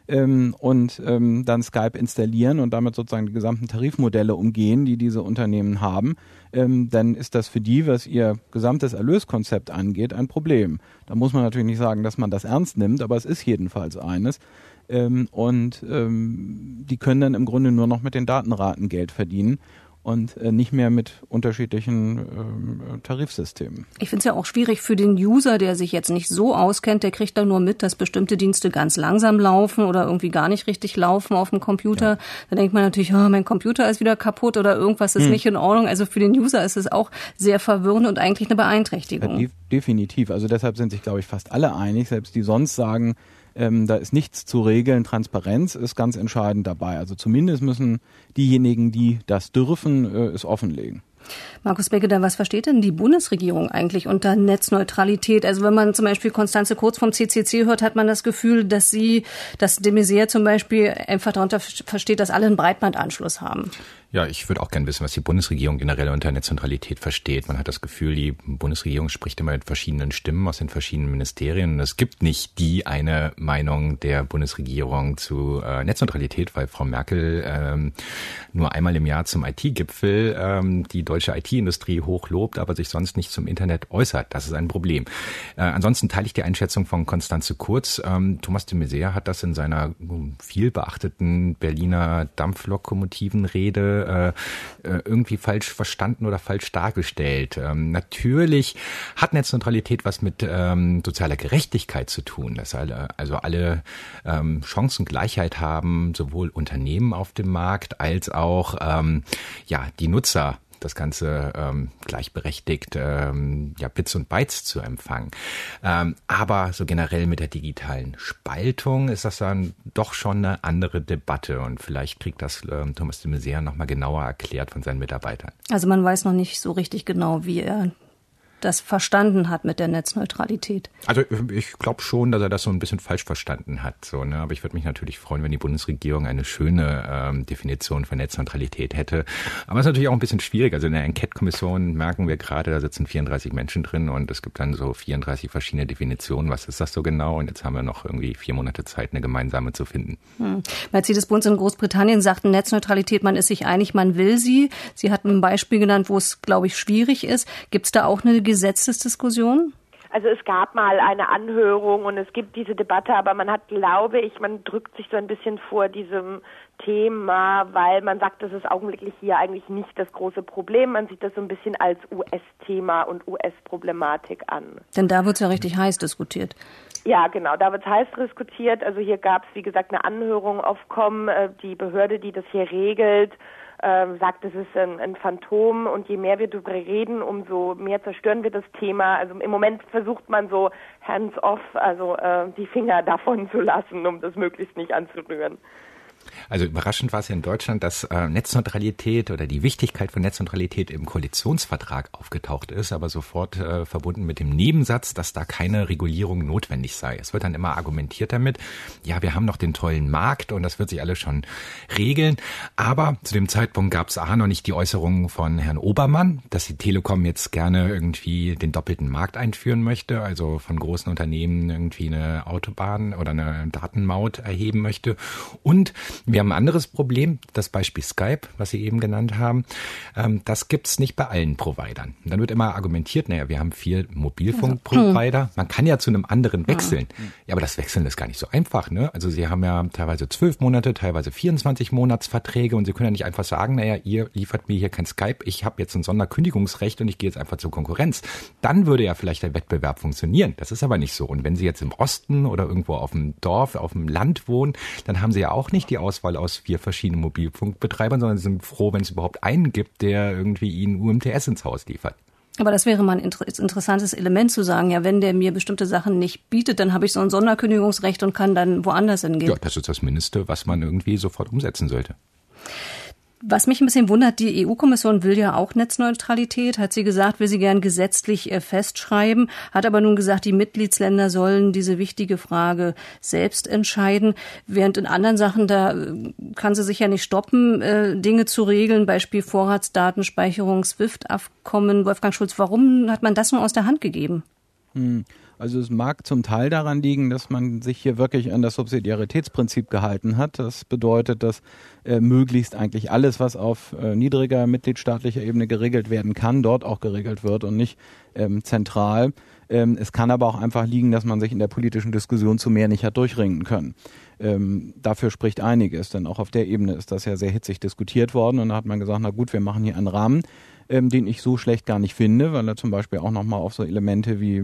und dann Skype installieren und damit sozusagen die gesamten Tarifmodelle umgehen, die diese Unternehmen haben, dann ist das für die, was ihr gesamtes Erlöskonzept angeht, ein Problem. Da muss man natürlich nicht sagen, dass man das ernst nimmt, aber es ist jedenfalls eines. Die können dann im Grunde nur noch mit den Datenraten Geld verdienen und nicht mehr mit unterschiedlichen Tarifsystemen. Ich finde es ja auch schwierig für den User, der sich jetzt nicht so auskennt, der kriegt dann nur mit, dass bestimmte Dienste ganz langsam laufen oder irgendwie gar nicht richtig laufen auf dem Computer. Ja. Da denkt man natürlich, oh, mein Computer ist wieder kaputt oder irgendwas ist nicht in Ordnung. Also für den User ist es auch sehr verwirrend und eigentlich eine Beeinträchtigung. Ja, definitiv. Also deshalb sind sich, glaube ich, fast alle einig, selbst die sonst sagen, da ist nichts zu regeln. Transparenz ist ganz entscheidend dabei. Also zumindest müssen diejenigen, die das dürfen, es offenlegen. Markus Beketer, was versteht denn die Bundesregierung eigentlich unter Netzneutralität? Also wenn man zum Beispiel Constanze Kurz vom CCC hört, hat man das Gefühl, dass de Maizière zum Beispiel einfach darunter versteht, dass alle einen Breitbandanschluss haben. Ja, ich würde auch gerne wissen, was die Bundesregierung generell unter Netzneutralität versteht. Man hat das Gefühl, die Bundesregierung spricht immer mit verschiedenen Stimmen aus den verschiedenen Ministerien. Und es gibt nicht die eine Meinung der Bundesregierung zu Netzneutralität, weil Frau Merkel nur einmal im Jahr zum IT-Gipfel die deutsche IT-Industrie hochlobt, aber sich sonst nicht zum Internet äußert. Das ist ein Problem. Ansonsten teile ich die Einschätzung von Constanze Kurz. Thomas de Maizière hat das in seiner viel beachteten Berliner Dampflokomotivenrede irgendwie falsch verstanden oder falsch dargestellt. Natürlich hat Netzneutralität was mit sozialer Gerechtigkeit zu tun, dass alle Chancengleichheit haben, sowohl Unternehmen auf dem Markt als auch die Nutzer. Das Ganze gleichberechtigt Bits und Bytes zu empfangen. Aber so generell mit der digitalen Spaltung ist das dann doch schon eine andere Debatte und vielleicht kriegt das Thomas de Maizière nochmal genauer erklärt von seinen Mitarbeitern. Also man weiß noch nicht so richtig genau, wie er das verstanden hat mit der Netzneutralität. Also ich glaube schon, dass er das so ein bisschen falsch verstanden hat. So, ne? Aber ich würde mich natürlich freuen, wenn die Bundesregierung eine schöne Definition von Netzneutralität hätte. Aber es ist natürlich auch ein bisschen schwierig. Also in der Enquete-Kommission merken wir gerade, da sitzen 34 Menschen drin und es gibt dann so 34 verschiedene Definitionen. Was ist das so genau? Und jetzt haben wir noch irgendwie 4 Monate Zeit, eine gemeinsame zu finden. Mercedes-Benz in Großbritannien sagt Netzneutralität, man ist sich einig, man will sie. Sie hat ein Beispiel genannt, wo es, glaube ich, schwierig ist. Gibt es da auch eine Gesetzesdiskussion? Also es gab mal eine Anhörung und es gibt diese Debatte, aber man hat, glaube ich, man drückt sich so ein bisschen vor diesem Thema, weil man sagt, das ist augenblicklich hier eigentlich nicht das große Problem. Man sieht das so ein bisschen als US-Thema und US-Problematik an. Denn da wird es ja richtig heiß diskutiert. Ja, genau, da wird es heiß diskutiert. Also hier gab es, wie gesagt, eine Anhörung Ofcom, die Behörde, die das hier regelt, sagt, es ist ein Phantom und je mehr wir darüber reden, umso mehr zerstören wir das Thema. Also im Moment versucht man so hands-off, also die Finger davon zu lassen, um das möglichst nicht anzurühren. Also überraschend war es ja in Deutschland, dass Netzneutralität oder die Wichtigkeit von Netzneutralität im Koalitionsvertrag aufgetaucht ist, aber sofort verbunden mit dem Nebensatz, dass da keine Regulierung notwendig sei. Es wird dann immer argumentiert damit, ja, wir haben noch den tollen Markt und das wird sich alles schon regeln. Aber zu dem Zeitpunkt gab es noch nicht die Äußerungen von Herrn Obermann, dass die Telekom jetzt gerne irgendwie den doppelten Markt einführen möchte, also von großen Unternehmen irgendwie eine Autobahn oder eine Datenmaut erheben möchte. Und Wir haben ein anderes Problem, das Beispiel Skype, was Sie eben genannt haben. Das gibt's nicht bei allen Providern. Dann wird immer argumentiert, wir haben 4 Mobilfunkprovider. Man kann ja zu einem anderen wechseln. Ja, aber das Wechseln ist gar nicht so einfach, ne? Also Sie haben ja teilweise 12 Monate, teilweise 24 Monatsverträge und Sie können ja nicht einfach sagen, ihr liefert mir hier kein Skype, ich habe jetzt ein Sonderkündigungsrecht und ich gehe jetzt einfach zur Konkurrenz. Dann würde ja vielleicht der Wettbewerb funktionieren. Das ist aber nicht so. Und wenn Sie jetzt im Osten oder irgendwo auf dem Dorf, auf dem Land wohnen, dann haben Sie ja auch nicht die Auswahl aus 4 verschiedenen Mobilfunkbetreibern, sondern Sie sind froh, wenn es überhaupt einen gibt, der irgendwie Ihnen UMTS ins Haus liefert. Aber das wäre mal ein interessantes Element zu sagen, ja, wenn der mir bestimmte Sachen nicht bietet, dann habe ich so ein Sonderkündigungsrecht und kann dann woanders hingehen. Ja, das ist das Mindeste, was man irgendwie sofort umsetzen sollte. Was mich ein bisschen wundert, die EU-Kommission will ja auch Netzneutralität, hat sie gesagt, will sie gern gesetzlich festschreiben, hat aber nun gesagt, die Mitgliedsländer sollen diese wichtige Frage selbst entscheiden, während in anderen Sachen, da kann sie sich ja nicht stoppen, Dinge zu regeln, Beispiel Vorratsdatenspeicherung, SWIFT-Abkommen. Wolfgang Schulz, warum hat man das nur aus der Hand gegeben? Also es mag zum Teil daran liegen, dass man sich hier wirklich an das Subsidiaritätsprinzip gehalten hat. Das bedeutet, dass möglichst eigentlich alles, was auf niedriger mitgliedstaatlicher Ebene geregelt werden kann, dort auch geregelt wird und nicht zentral. Es kann aber auch einfach liegen, dass man sich in der politischen Diskussion zu mehr nicht hat durchringen können. Dafür spricht einiges, denn auch auf der Ebene ist das ja sehr hitzig diskutiert worden und da hat man gesagt, na gut, wir machen hier einen Rahmen, den ich so schlecht gar nicht finde, weil er zum Beispiel auch nochmal auf so Elemente wie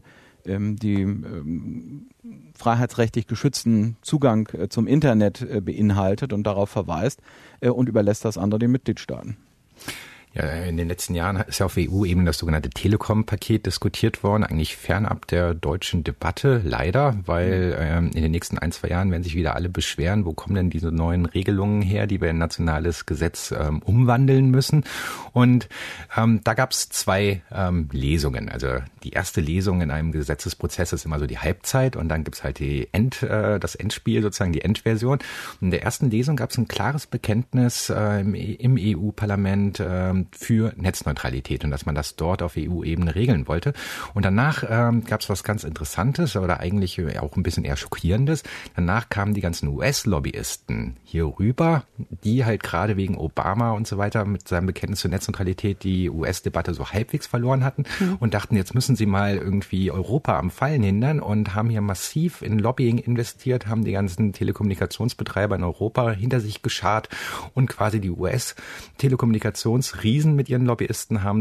die freiheitsrechtlich geschützten Zugang zum Internet beinhaltet und darauf verweist und überlässt das andere den Mitgliedstaaten. Ja, in den letzten Jahren ist ja auf EU-Ebene das sogenannte Telekom-Paket diskutiert worden, eigentlich fernab der deutschen Debatte, leider, weil in den nächsten 1-2 Jahren werden sich wieder alle beschweren, wo kommen denn diese neuen Regelungen her, die wir in nationales Gesetz umwandeln müssen. Und da gab es 2 Lesungen. Also die erste Lesung in einem Gesetzesprozess ist immer so die Halbzeit und dann gibt's halt das Endspiel, sozusagen die Endversion. Und in der ersten Lesung gab es ein klares Bekenntnis im EU-Parlament für Netzneutralität und dass man das dort auf EU-Ebene regeln wollte. Und danach gab es was ganz Interessantes oder eigentlich auch ein bisschen eher Schockierendes. Danach kamen die ganzen US-Lobbyisten hier rüber, die halt gerade wegen Obama und so weiter mit seinem Bekenntnis zur Netzneutralität die US-Debatte so halbwegs verloren hatten und dachten, jetzt müssen sie mal irgendwie Europa am Fallen hindern und haben hier massiv in Lobbying investiert, haben die ganzen Telekommunikationsbetreiber in Europa hinter sich geschart und quasi die US-Telekommunikationsriesen mit ihren Lobbyisten haben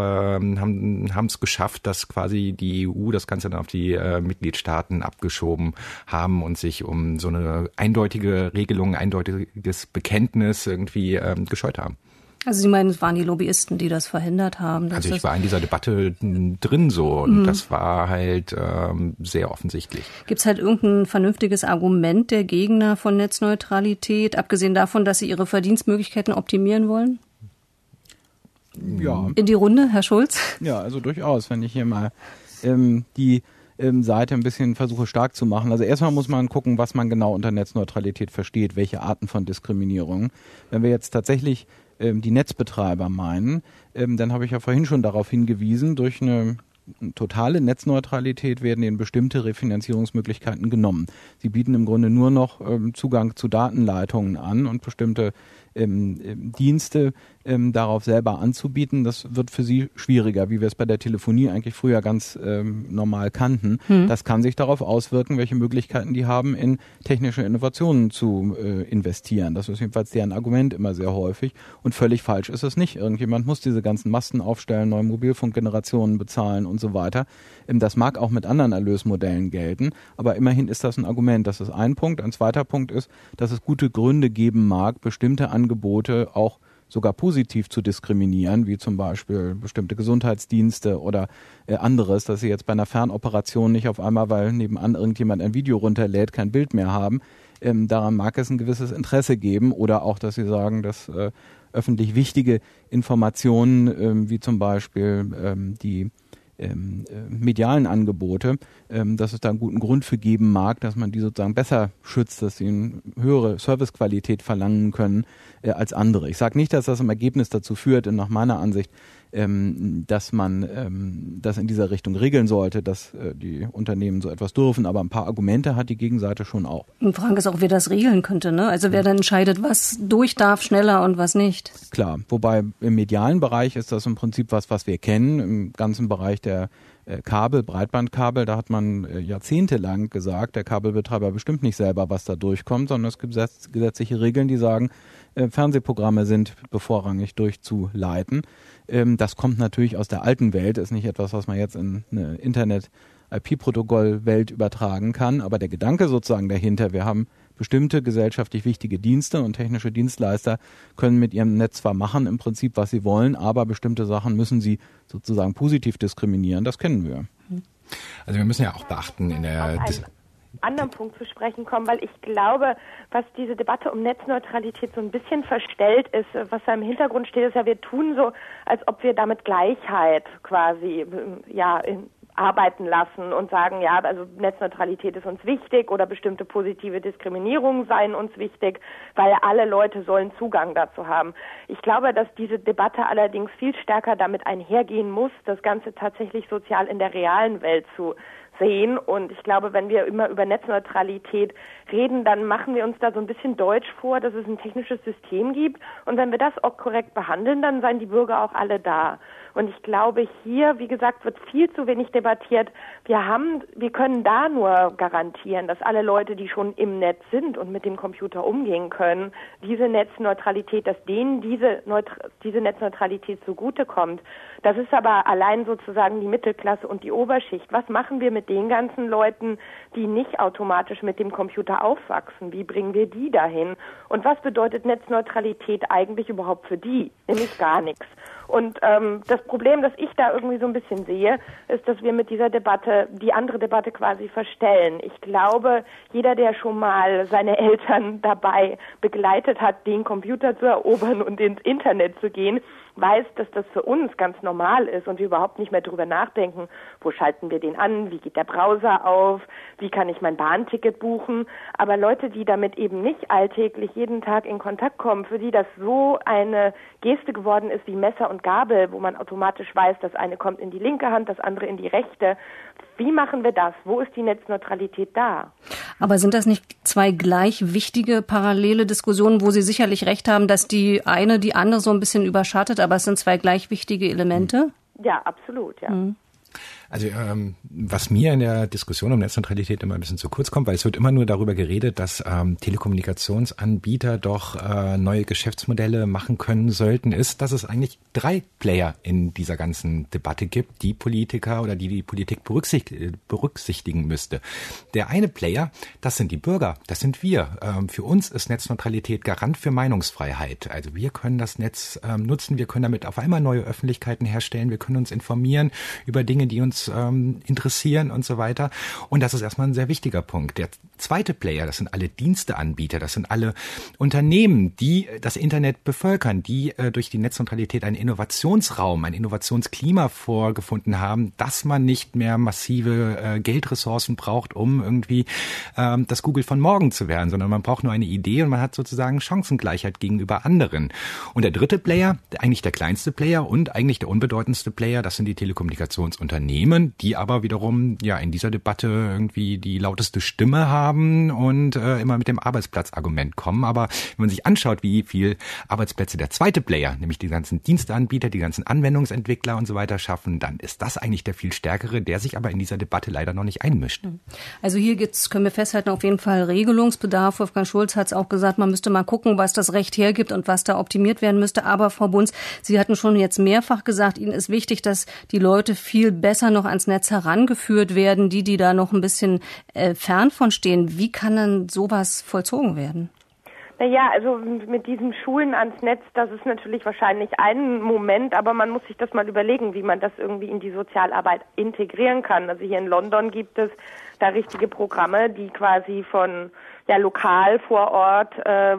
es geschafft, dass quasi die EU das Ganze dann auf die Mitgliedstaaten abgeschoben haben und sich um so eine eindeutige Regelung, eindeutiges Bekenntnis irgendwie gescheut haben. Also Sie meinen, es waren die Lobbyisten, die das verhindert haben? Also ich war in dieser Debatte drin so und das war halt sehr offensichtlich. Gibt es halt irgendein vernünftiges Argument der Gegner von Netzneutralität, abgesehen davon, dass sie ihre Verdienstmöglichkeiten optimieren wollen? Ja. In die Runde, Herr Schulz? Ja, also durchaus, wenn ich hier mal die Seite ein bisschen versuche stark zu machen. Also erstmal muss man gucken, was man genau unter Netzneutralität versteht, welche Arten von Diskriminierung. Wenn wir jetzt tatsächlich die Netzbetreiber meinen, dann habe ich ja vorhin schon darauf hingewiesen, durch eine totale Netzneutralität werden ihnen bestimmte Refinanzierungsmöglichkeiten genommen. Sie bieten im Grunde nur noch Zugang zu Datenleitungen an und bestimmte Dienste darauf selber anzubieten. Das wird für sie schwieriger, wie wir es bei der Telefonie eigentlich früher ganz normal kannten. Das kann sich darauf auswirken, welche Möglichkeiten die haben, in technische Innovationen zu investieren. Das ist jedenfalls deren Argument immer sehr häufig. Und völlig falsch ist es nicht. Irgendjemand muss diese ganzen Masten aufstellen, neue Mobilfunkgenerationen bezahlen und so weiter. Das mag auch mit anderen Erlösmodellen gelten, aber immerhin ist das ein Argument. Das ist ein Punkt. Ein zweiter Punkt ist, dass es gute Gründe geben mag, bestimmte Angebote auch sogar positiv zu diskriminieren, wie zum Beispiel bestimmte Gesundheitsdienste oder anderes, dass sie jetzt bei einer Fernoperation nicht auf einmal, weil nebenan irgendjemand ein Video runterlädt, kein Bild mehr haben. Daran mag es ein gewisses Interesse geben oder auch, dass sie sagen, dass öffentlich wichtige Informationen, wie zum Beispiel die medialen Angebote, dass es da einen guten Grund für geben mag, dass man die sozusagen besser schützt, dass sie eine höhere Servicequalität verlangen können als andere. Ich sage nicht, dass das im Ergebnis dazu führt, nach meiner Ansicht, dass man das in dieser Richtung regeln sollte, dass die Unternehmen so etwas dürfen. Aber ein paar Argumente hat die Gegenseite schon auch. Die Frage ist auch, wer das regeln könnte, ne? Also wer dann entscheidet, was durch darf schneller und was nicht. Klar, wobei im medialen Bereich ist das im Prinzip was wir kennen. Im ganzen Bereich der Kabel, Breitbandkabel, da hat man jahrzehntelang gesagt, der Kabelbetreiber bestimmt nicht selber, was da durchkommt, sondern es gibt gesetzliche Regeln, die sagen, Fernsehprogramme sind bevorrangig durchzuleiten. Das kommt natürlich aus der alten Welt, ist nicht etwas, was man jetzt in eine Internet-IP-Protokoll-Welt übertragen kann, aber der Gedanke sozusagen dahinter, wir haben bestimmte gesellschaftlich wichtige Dienste und technische Dienstleister können mit ihrem Netz zwar machen im Prinzip, was sie wollen, aber bestimmte Sachen müssen sie sozusagen positiv diskriminieren. Das kennen wir. Also wir müssen ja auch beachten in der anderen Punkt zu sprechen kommen, weil ich glaube, was diese Debatte um Netzneutralität so ein bisschen verstellt ist, was da im Hintergrund steht, ist ja, wir tun so, als ob wir damit Gleichheit quasi arbeiten lassen und sagen, ja, also Netzneutralität ist uns wichtig oder bestimmte positive Diskriminierungen seien uns wichtig, weil alle Leute sollen Zugang dazu haben. Ich glaube, dass diese Debatte allerdings viel stärker damit einhergehen muss, das Ganze tatsächlich sozial in der realen Welt zu sehen. Und ich glaube, wenn wir immer über Netzneutralität reden, dann machen wir uns da so ein bisschen deutsch vor, dass es ein technisches System gibt. Und wenn wir das auch korrekt behandeln, dann seien die Bürger auch alle da. Und ich glaube, hier, wie gesagt, wird viel zu wenig debattiert. Wir können da nur garantieren, dass alle Leute, die schon im Netz sind und mit dem Computer umgehen können, diese Netzneutralität, dass denen diese Netzneutralität zugutekommt. Das ist aber allein sozusagen die Mittelklasse und die Oberschicht. Was machen wir mit den ganzen Leuten, die nicht automatisch mit dem Computer aufwachsen? Wie bringen wir die dahin? Und was bedeutet Netzneutralität eigentlich überhaupt für die? Nämlich gar nichts. Und das Problem, das ich da irgendwie so ein bisschen sehe, ist, dass wir mit dieser Debatte die andere Debatte quasi verstellen. Ich glaube, jeder, der schon mal seine Eltern dabei begleitet hat, den Computer zu erobern und ins Internet zu gehen, weiß, dass das für uns ganz normal ist und wir überhaupt nicht mehr drüber nachdenken, wo schalten wir den an, wie geht der Browser auf, wie kann ich mein Bahnticket buchen. Aber Leute, die damit eben nicht alltäglich jeden Tag in Kontakt kommen, für die das so eine Geste geworden ist wie Messer und Gabel, wo man automatisch weiß, das eine kommt in die linke Hand, das andere in die rechte. Wie machen wir das? Wo ist die Netzneutralität da? Aber sind das nicht zwei gleich wichtige parallele Diskussionen, wo Sie sicherlich recht haben, dass die eine die andere so ein bisschen überschattet, aber es sind zwei gleich wichtige Elemente? Ja, absolut, ja. Also was mir in der Diskussion um Netzneutralität immer ein bisschen zu kurz kommt, weil es wird immer nur darüber geredet, dass Telekommunikationsanbieter doch neue Geschäftsmodelle machen können sollten, ist, dass es eigentlich 3 Player in dieser ganzen Debatte gibt, die Politiker oder die Politik berücksichtigen müsste. Der eine Player, das sind die Bürger, das sind wir. Für uns ist Netzneutralität Garant für Meinungsfreiheit. Also wir können das Netz nutzen, wir können damit auf einmal neue Öffentlichkeiten herstellen, wir können uns informieren über Dinge, die uns interessieren und so weiter. Und das ist erstmal ein sehr wichtiger Punkt. Der zweite Player, das sind alle Diensteanbieter, das sind alle Unternehmen, die das Internet bevölkern, die durch die Netzneutralität einen Innovationsraum, ein Innovationsklima vorgefunden haben, dass man nicht mehr massive Geldressourcen braucht, um irgendwie das Google von morgen zu werden, sondern man braucht nur eine Idee und man hat sozusagen Chancengleichheit gegenüber anderen. Und der dritte Player, eigentlich der kleinste Player und eigentlich der unbedeutendste Player, das sind die Telekommunikationsunternehmen, die aber wiederum ja in dieser Debatte irgendwie die lauteste Stimme haben und immer mit dem Arbeitsplatzargument kommen. Aber wenn man sich anschaut, wie viel Arbeitsplätze der zweite Player, nämlich die ganzen Diensteanbieter, die ganzen Anwendungsentwickler und so weiter schaffen, dann ist das eigentlich der viel stärkere, der sich aber in dieser Debatte leider noch nicht einmischt. Also hier können wir festhalten, auf jeden Fall Regelungsbedarf. Wolfgang Schulz hat es auch gesagt, man müsste mal gucken, was das Recht hergibt und was da optimiert werden müsste. Aber Frau Bunz, Sie hatten schon jetzt mehrfach gesagt, Ihnen ist wichtig, dass die Leute viel besser noch ans Netz herangeführt werden, die da noch ein bisschen fern von stehen. Wie kann dann sowas vollzogen werden? Naja, also mit diesen Schulen ans Netz, das ist natürlich wahrscheinlich ein Moment, aber man muss sich das mal überlegen, wie man das irgendwie in die Sozialarbeit integrieren kann. Also hier in London gibt es da richtige Programme, die quasi von lokal vor Ort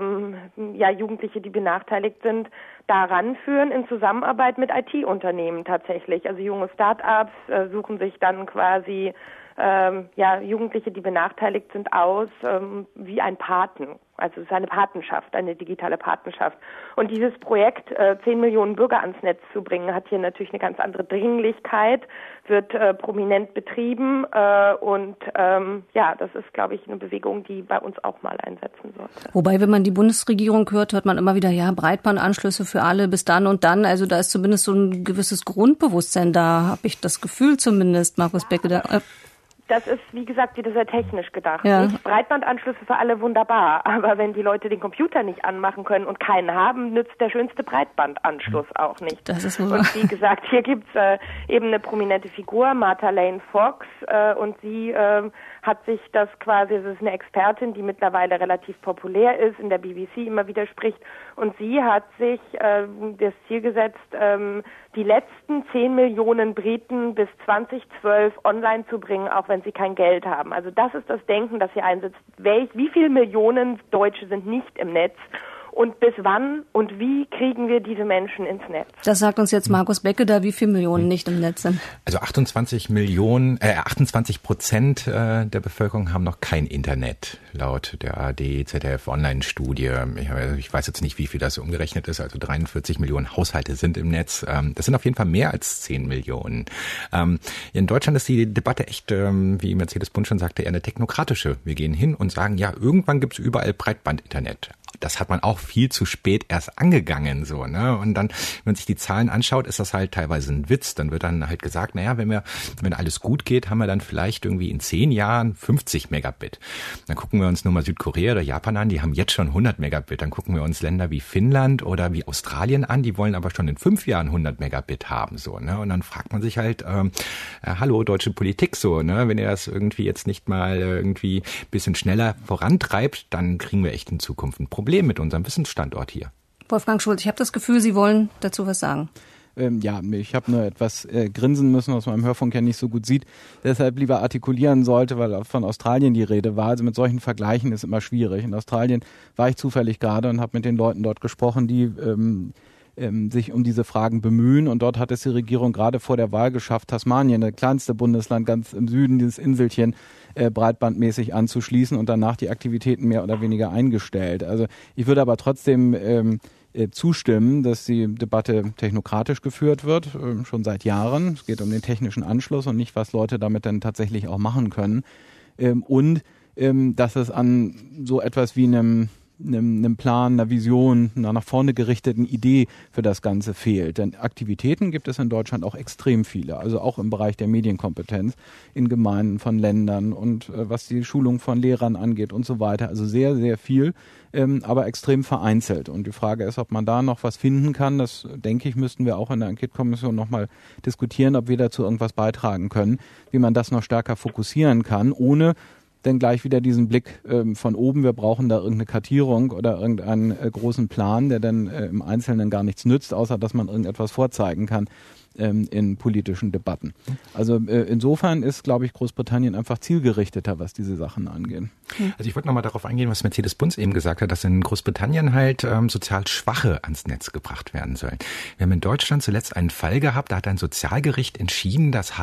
Jugendliche, die benachteiligt sind, daran führen in Zusammenarbeit mit IT-Unternehmen tatsächlich. Also junge Start-ups suchen sich dann quasi Jugendliche, die benachteiligt sind, aus wie ein Paten. Also es ist eine Patenschaft, eine digitale Patenschaft. Und dieses Projekt, 10 Millionen Bürger ans Netz zu bringen, hat hier natürlich eine ganz andere Dringlichkeit, wird prominent betrieben das ist, glaube ich, eine Bewegung, die bei uns auch mal einsetzen sollte. Wobei, wenn man die Bundesregierung hört man immer wieder, Breitbandanschlüsse für alle bis dann und dann. Also da ist zumindest so ein gewisses Grundbewusstsein da, habe ich das Gefühl zumindest, Markus Becke. Das ist, wie gesagt, wieder sehr technisch gedacht. Ja. Nicht? Breitbandanschlüsse für alle wunderbar, aber wenn die Leute den Computer nicht anmachen können und keinen haben, nützt der schönste Breitbandanschluss auch nicht. Das ist wohl. Und wie gesagt, hier gibt's eben eine prominente Figur, Martha Lane Fox, und sie hat sich das quasi, es ist eine Expertin, die mittlerweile relativ populär ist, in der BBC immer wieder spricht, und sie hat sich das Ziel gesetzt, die letzten 10 Millionen Briten bis 2012 online zu bringen, auch wenn sie kein Geld haben. Also das ist das Denken, das hier einsetzt. Wie viele Millionen Deutsche sind nicht im Netz? Und bis wann und wie kriegen wir diese Menschen ins Netz? Das sagt uns jetzt Markus Becke, da wie viele Millionen nicht im Netz sind. Also 28% der Bevölkerung haben noch kein Internet, laut der ARD-ZDF-Online-Studie. Ich weiß jetzt nicht, wie viel das umgerechnet ist, also 43 Millionen Haushalte sind im Netz. Das sind auf jeden Fall mehr als 10 Millionen. In Deutschland ist die Debatte echt, wie Mercedes-Bundt schon sagte, eher eine technokratische. Wir gehen hin und sagen, irgendwann gibt es überall Breitband-Internet. Das hat man auch viel zu spät erst angegangen, so, ne? Und dann, wenn man sich die Zahlen anschaut, ist das halt teilweise ein Witz. Dann wird dann halt gesagt, wenn alles gut geht, haben wir dann vielleicht irgendwie in 10 Jahren 50 Megabit. Dann gucken wir uns nur mal Südkorea oder Japan an, die haben jetzt schon 100 Megabit. Dann gucken wir uns Länder wie Finnland oder wie Australien an, die wollen aber schon in 5 Jahren 100 Megabit haben, so, ne? Und dann fragt man sich halt, hallo, deutsche Politik, so, ne? Wenn ihr das irgendwie jetzt nicht mal irgendwie ein bisschen schneller vorantreibt, dann kriegen wir echt in Zukunft ein Problem mit unserem Wissensstandort hier. Wolfgang Schulz, ich habe das Gefühl, Sie wollen dazu was sagen. Ich habe nur etwas grinsen müssen, was man im Hörfunk ja nicht so gut sieht. Deshalb lieber artikulieren sollte, weil von Australien die Rede war. Also mit solchen Vergleichen ist immer schwierig. In Australien war ich zufällig gerade und habe mit den Leuten dort gesprochen, die sich um diese Fragen bemühen. Und dort hat es die Regierung gerade vor der Wahl geschafft, Tasmanien, das kleinste Bundesland ganz im Süden, dieses Inselchen, breitbandmäßig anzuschließen und danach die Aktivitäten mehr oder weniger eingestellt. Also ich würde aber trotzdem zustimmen, dass die Debatte technokratisch geführt wird, schon seit Jahren. Es geht um den technischen Anschluss und nicht, was Leute damit dann tatsächlich auch machen können. Dass es an so etwas wie einem Plan, einer Vision, einer nach vorne gerichteten Idee für das Ganze fehlt. Denn Aktivitäten gibt es in Deutschland auch extrem viele, also auch im Bereich der Medienkompetenz in Gemeinden von Ländern und was die Schulung von Lehrern angeht und so weiter. Also sehr, sehr viel, aber extrem vereinzelt. Und die Frage ist, ob man da noch was finden kann. Das, denke ich, müssten wir auch in der Enquete-Kommission nochmal diskutieren, ob wir dazu irgendwas beitragen können, wie man das noch stärker fokussieren kann, ohne denn gleich wieder diesen Blick von oben, wir brauchen da irgendeine Kartierung oder irgendeinen großen Plan, der dann im Einzelnen gar nichts nützt, außer dass man irgendetwas vorzeigen kann in politischen Debatten. Also insofern ist, glaube ich, Großbritannien einfach zielgerichteter, was diese Sachen angeht. Also ich wollte nochmal darauf eingehen, was Mercedes-Bundt eben gesagt hat, dass in Großbritannien halt sozial Schwache ans Netz gebracht werden sollen. Wir haben in Deutschland zuletzt einen Fall gehabt, da hat ein Sozialgericht entschieden, dass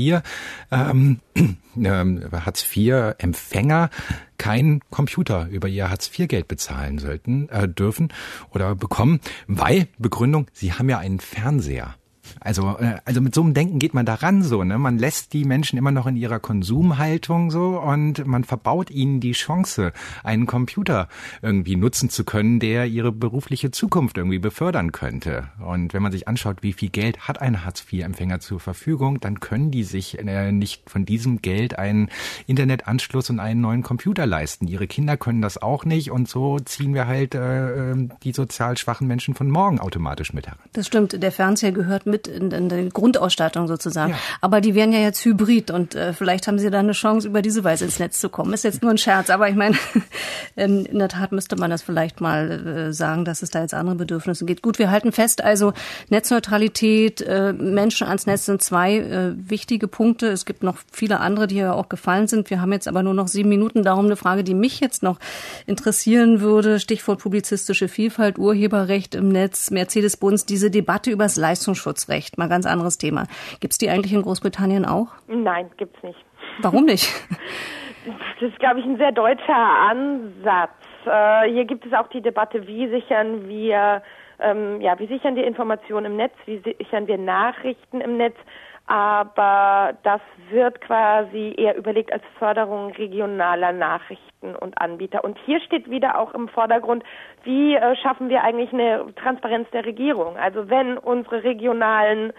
Hartz-IV-Empfänger keinen Computer über ihr Hartz-IV-Geld bezahlen dürfen oder bekommen, weil Begründung, sie haben ja einen Fernseher. Also mit so einem Denken geht man da ran, so, ne? Man lässt die Menschen immer noch in ihrer Konsumhaltung so und man verbaut ihnen die Chance, einen Computer irgendwie nutzen zu können, der ihre berufliche Zukunft irgendwie befördern könnte. Und wenn man sich anschaut, wie viel Geld hat ein Hartz-IV-Empfänger zur Verfügung, dann können die sich nicht von diesem Geld einen Internetanschluss und einen neuen Computer leisten. Ihre Kinder können das auch nicht und so ziehen wir halt die sozial schwachen Menschen von morgen automatisch mit heran. Das stimmt, der Fernseher gehört mit in der Grundausstattung sozusagen. Ja. Aber die wären ja jetzt hybrid und vielleicht haben sie da eine Chance, über diese Weise ins Netz zu kommen. Ist jetzt nur ein Scherz, aber ich meine, in der Tat müsste man das vielleicht mal sagen, dass es da jetzt andere Bedürfnisse gibt. Gut, wir halten fest, also Netzneutralität, Menschen ans Netz sind zwei wichtige Punkte. Es gibt noch viele andere, die ja auch gefallen sind. Wir haben jetzt aber nur noch 7 Minuten. Darum eine Frage, die mich jetzt noch interessieren würde. Stichwort publizistische Vielfalt, Urheberrecht im Netz, Mercedes-Bundt, diese Debatte über das Leistungsschutzrecht. Mal ganz anderes Thema. Gibt es die eigentlich in Großbritannien auch? Nein, gibt's nicht. Warum nicht? Das ist, glaube ich, ein sehr deutscher Ansatz. Hier gibt es auch die Debatte, wie sichern wir die Informationen im Netz, wie sichern wir Nachrichten im Netz. Aber das wird quasi eher überlegt als Förderung regionaler Nachrichten und Anbieter. Und hier steht wieder auch im Vordergrund, wie schaffen wir eigentlich eine Transparenz der Regierung? Also wenn unsere regionalen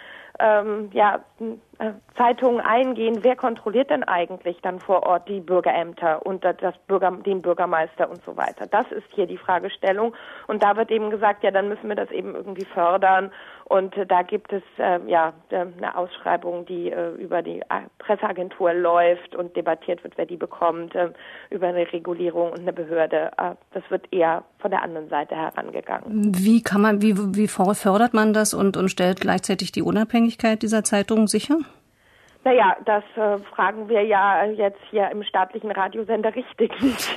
Zeitungen eingehen, wer kontrolliert denn eigentlich dann vor Ort die Bürgerämter und den Bürgermeister und so weiter? Das ist hier die Fragestellung. Und da wird eben gesagt, ja, dann müssen wir das eben irgendwie fördern. Und da gibt es eine Ausschreibung, die über die Presseagentur läuft und debattiert wird, wer die bekommt, über eine Regulierung und eine Behörde. Das wird eher von der anderen Seite herangegangen. Wie fördert man das und stellt gleichzeitig die Unabhängigkeit dieser Zeitung sicher? Naja, das fragen wir ja jetzt hier im staatlichen Radiosender richtig nicht.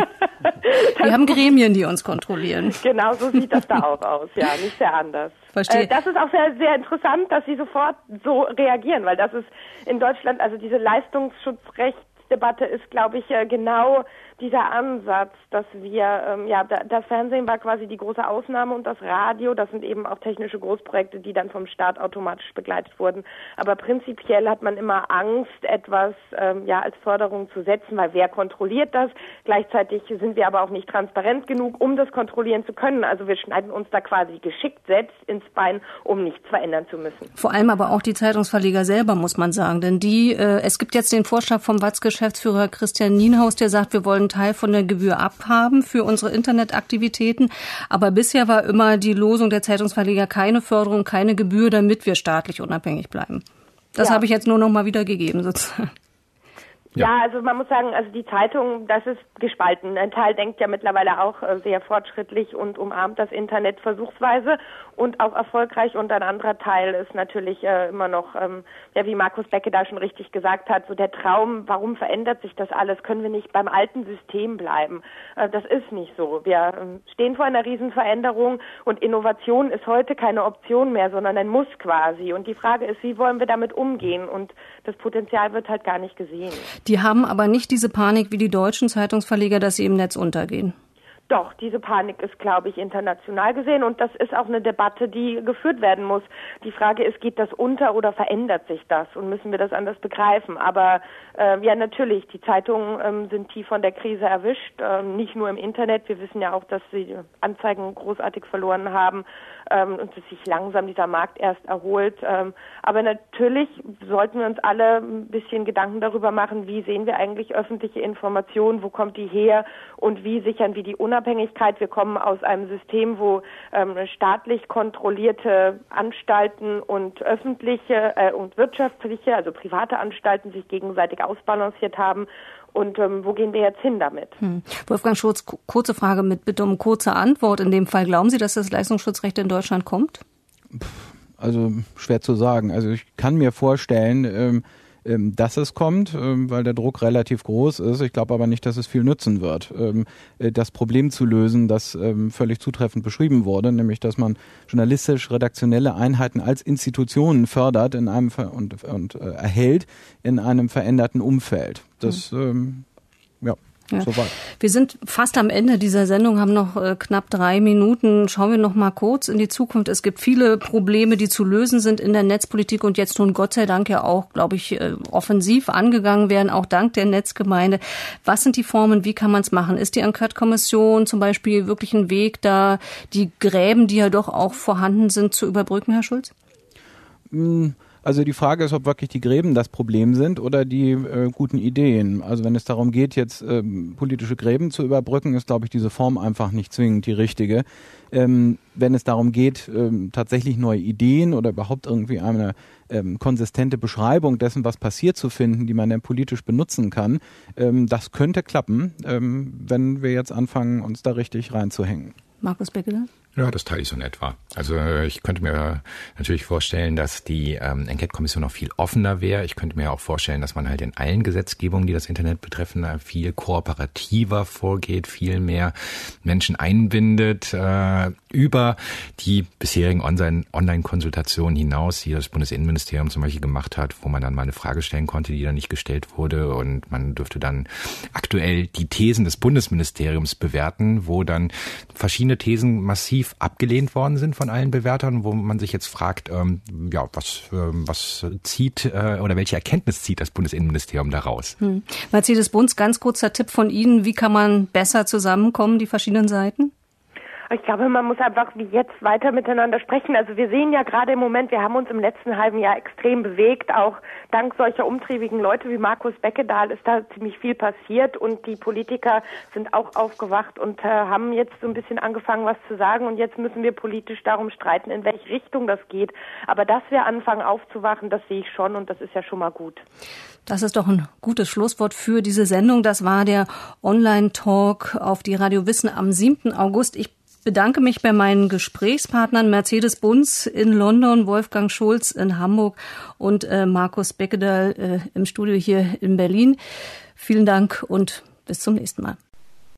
Wir haben Gremien, die uns kontrollieren. Genau, so sieht das da auch aus, ja, nicht sehr anders. Verstehe. Das ist auch sehr, sehr interessant, dass Sie sofort so reagieren, weil das ist in Deutschland, also diese Leistungsschutzrechtsdebatte ist, glaube ich, genau dieser Ansatz, dass wir, das Fernsehen war quasi die große Ausnahme und das Radio, das sind eben auch technische Großprojekte, die dann vom Staat automatisch begleitet wurden. Aber prinzipiell hat man immer Angst, etwas als Förderung zu setzen, weil wer kontrolliert das? Gleichzeitig sind wir aber auch nicht transparent genug, um das kontrollieren zu können. Also wir schneiden uns da quasi geschickt selbst ins Bein, um nichts verändern zu müssen. Vor allem aber auch die Zeitungsverleger selber, muss man sagen. Denn es gibt jetzt den Vorschlag vom WAZ-Geschäftsführer Christian Nienhaus, der sagt, wir wollen Teil von der Gebühr abhaben für unsere Internetaktivitäten. Aber bisher war immer die Losung der Zeitungsverleger keine Förderung, keine Gebühr, damit wir staatlich unabhängig bleiben. Das habe ich jetzt nur noch mal wiedergegeben sozusagen. Ja, also man muss sagen, also die Zeitung, das ist gespalten. Ein Teil denkt ja mittlerweile auch sehr fortschrittlich und umarmt das Internet versuchsweise und auch erfolgreich. Und ein anderer Teil ist natürlich immer noch, wie Markus Becke da schon richtig gesagt hat, so der Traum, warum verändert sich das alles? Können wir nicht beim alten System bleiben? Das ist nicht so. Wir stehen vor einer Riesenveränderung und Innovation ist heute keine Option mehr, sondern ein Muss quasi. Und die Frage ist, wie wollen wir damit umgehen? Und das Potenzial wird halt gar nicht gesehen. Die haben aber nicht diese Panik wie die deutschen Zeitungsverleger, dass sie im Netz untergehen. Doch, diese Panik ist, glaube ich, international gesehen und das ist auch eine Debatte, die geführt werden muss. Die Frage ist, geht das unter oder verändert sich das und müssen wir das anders begreifen? Aber natürlich, die Zeitungen sind tief von der Krise erwischt, nicht nur im Internet. Wir wissen ja auch, dass sie Anzeigen großartig verloren haben und dass sich langsam dieser Markt erst erholt. Aber natürlich sollten wir uns alle ein bisschen Gedanken darüber machen, wie sehen wir eigentlich öffentliche Informationen, wo kommt die her und wie sichern wir die Unabhängigkeit. Wir kommen aus einem System, wo staatlich kontrollierte Anstalten und öffentliche und wirtschaftliche, also private Anstalten sich gegenseitig ausbalanciert haben. Und wo gehen wir jetzt hin damit? Wolfgang Schulz, kurze Frage mit Bitte um kurze Antwort. In dem Fall, glauben Sie, dass das Leistungsschutzrecht in Deutschland kommt? Also schwer zu sagen. Also ich kann mir vorstellen, dass es kommt, weil der Druck relativ groß ist. Ich glaube aber nicht, dass es viel nützen wird. Das Problem zu lösen, das völlig zutreffend beschrieben wurde, nämlich dass man journalistisch-redaktionelle Einheiten als Institutionen fördert in einem und erhält in einem veränderten Umfeld. Das soweit. Wir sind fast am Ende dieser Sendung, haben noch knapp 3 Minuten. Schauen wir noch mal kurz in die Zukunft. Es gibt viele Probleme, die zu lösen sind in der Netzpolitik und jetzt nun Gott sei Dank ja auch, glaube ich, offensiv angegangen werden, auch dank der Netzgemeinde. Was sind die Formen? Wie kann man es machen? Ist die Enquete-Kommission zum Beispiel wirklich ein Weg, da die Gräben, die ja doch auch vorhanden sind, zu überbrücken, Herr Schulz? Also die Frage ist, ob wirklich die Gräben das Problem sind oder die guten Ideen. Also wenn es darum geht, jetzt politische Gräben zu überbrücken, ist, glaube ich, diese Form einfach nicht zwingend die richtige. Wenn es darum geht, tatsächlich neue Ideen oder überhaupt irgendwie eine konsistente Beschreibung dessen, was passiert, zu finden, die man dann politisch benutzen kann, das könnte klappen, wenn wir jetzt anfangen, uns da richtig reinzuhängen. Markus Beckeler? Ja, das teile ich so in etwa. Also ich könnte mir natürlich vorstellen, dass die Enquete-Kommission noch viel offener wäre. Ich könnte mir auch vorstellen, dass man halt in allen Gesetzgebungen, die das Internet betreffen, viel kooperativer vorgeht, viel mehr Menschen einbindet, über die bisherigen Online-Konsultationen hinaus, die das Bundesinnenministerium zum Beispiel gemacht hat, wo man dann mal eine Frage stellen konnte, die dann nicht gestellt wurde, und man dürfte dann aktuell die Thesen des Bundesministeriums bewerten, wo dann verschiedene Thesen massiv abgelehnt worden sind von allen Bewertern, wo man sich jetzt fragt, was zieht oder welche Erkenntnis zieht das Bundesinnenministerium daraus? Mercedes Bunz, ganz kurzer Tipp von Ihnen, wie kann man besser zusammenkommen, die verschiedenen Seiten? Ich glaube, man muss einfach wie jetzt weiter miteinander sprechen. Also wir sehen ja gerade im Moment, wir haben uns im letzten halben Jahr extrem bewegt. Auch dank solcher umtriebigen Leute wie Markus Beckedahl ist da ziemlich viel passiert. Und die Politiker sind auch aufgewacht und haben jetzt so ein bisschen angefangen, was zu sagen. Und jetzt müssen wir politisch darum streiten, in welche Richtung das geht. Aber dass wir anfangen aufzuwachen, das sehe ich schon, und das ist ja schon mal gut. Das ist doch ein gutes Schlusswort für diese Sendung. Das war der Online-Talk auf die Radio Wissen am 7. August. Ich bedanke mich bei meinen Gesprächspartnern Mercedes Bunz in London, Wolfgang Schulz in Hamburg und Markus Beckedahl im Studio hier in Berlin. Vielen Dank und bis zum nächsten Mal.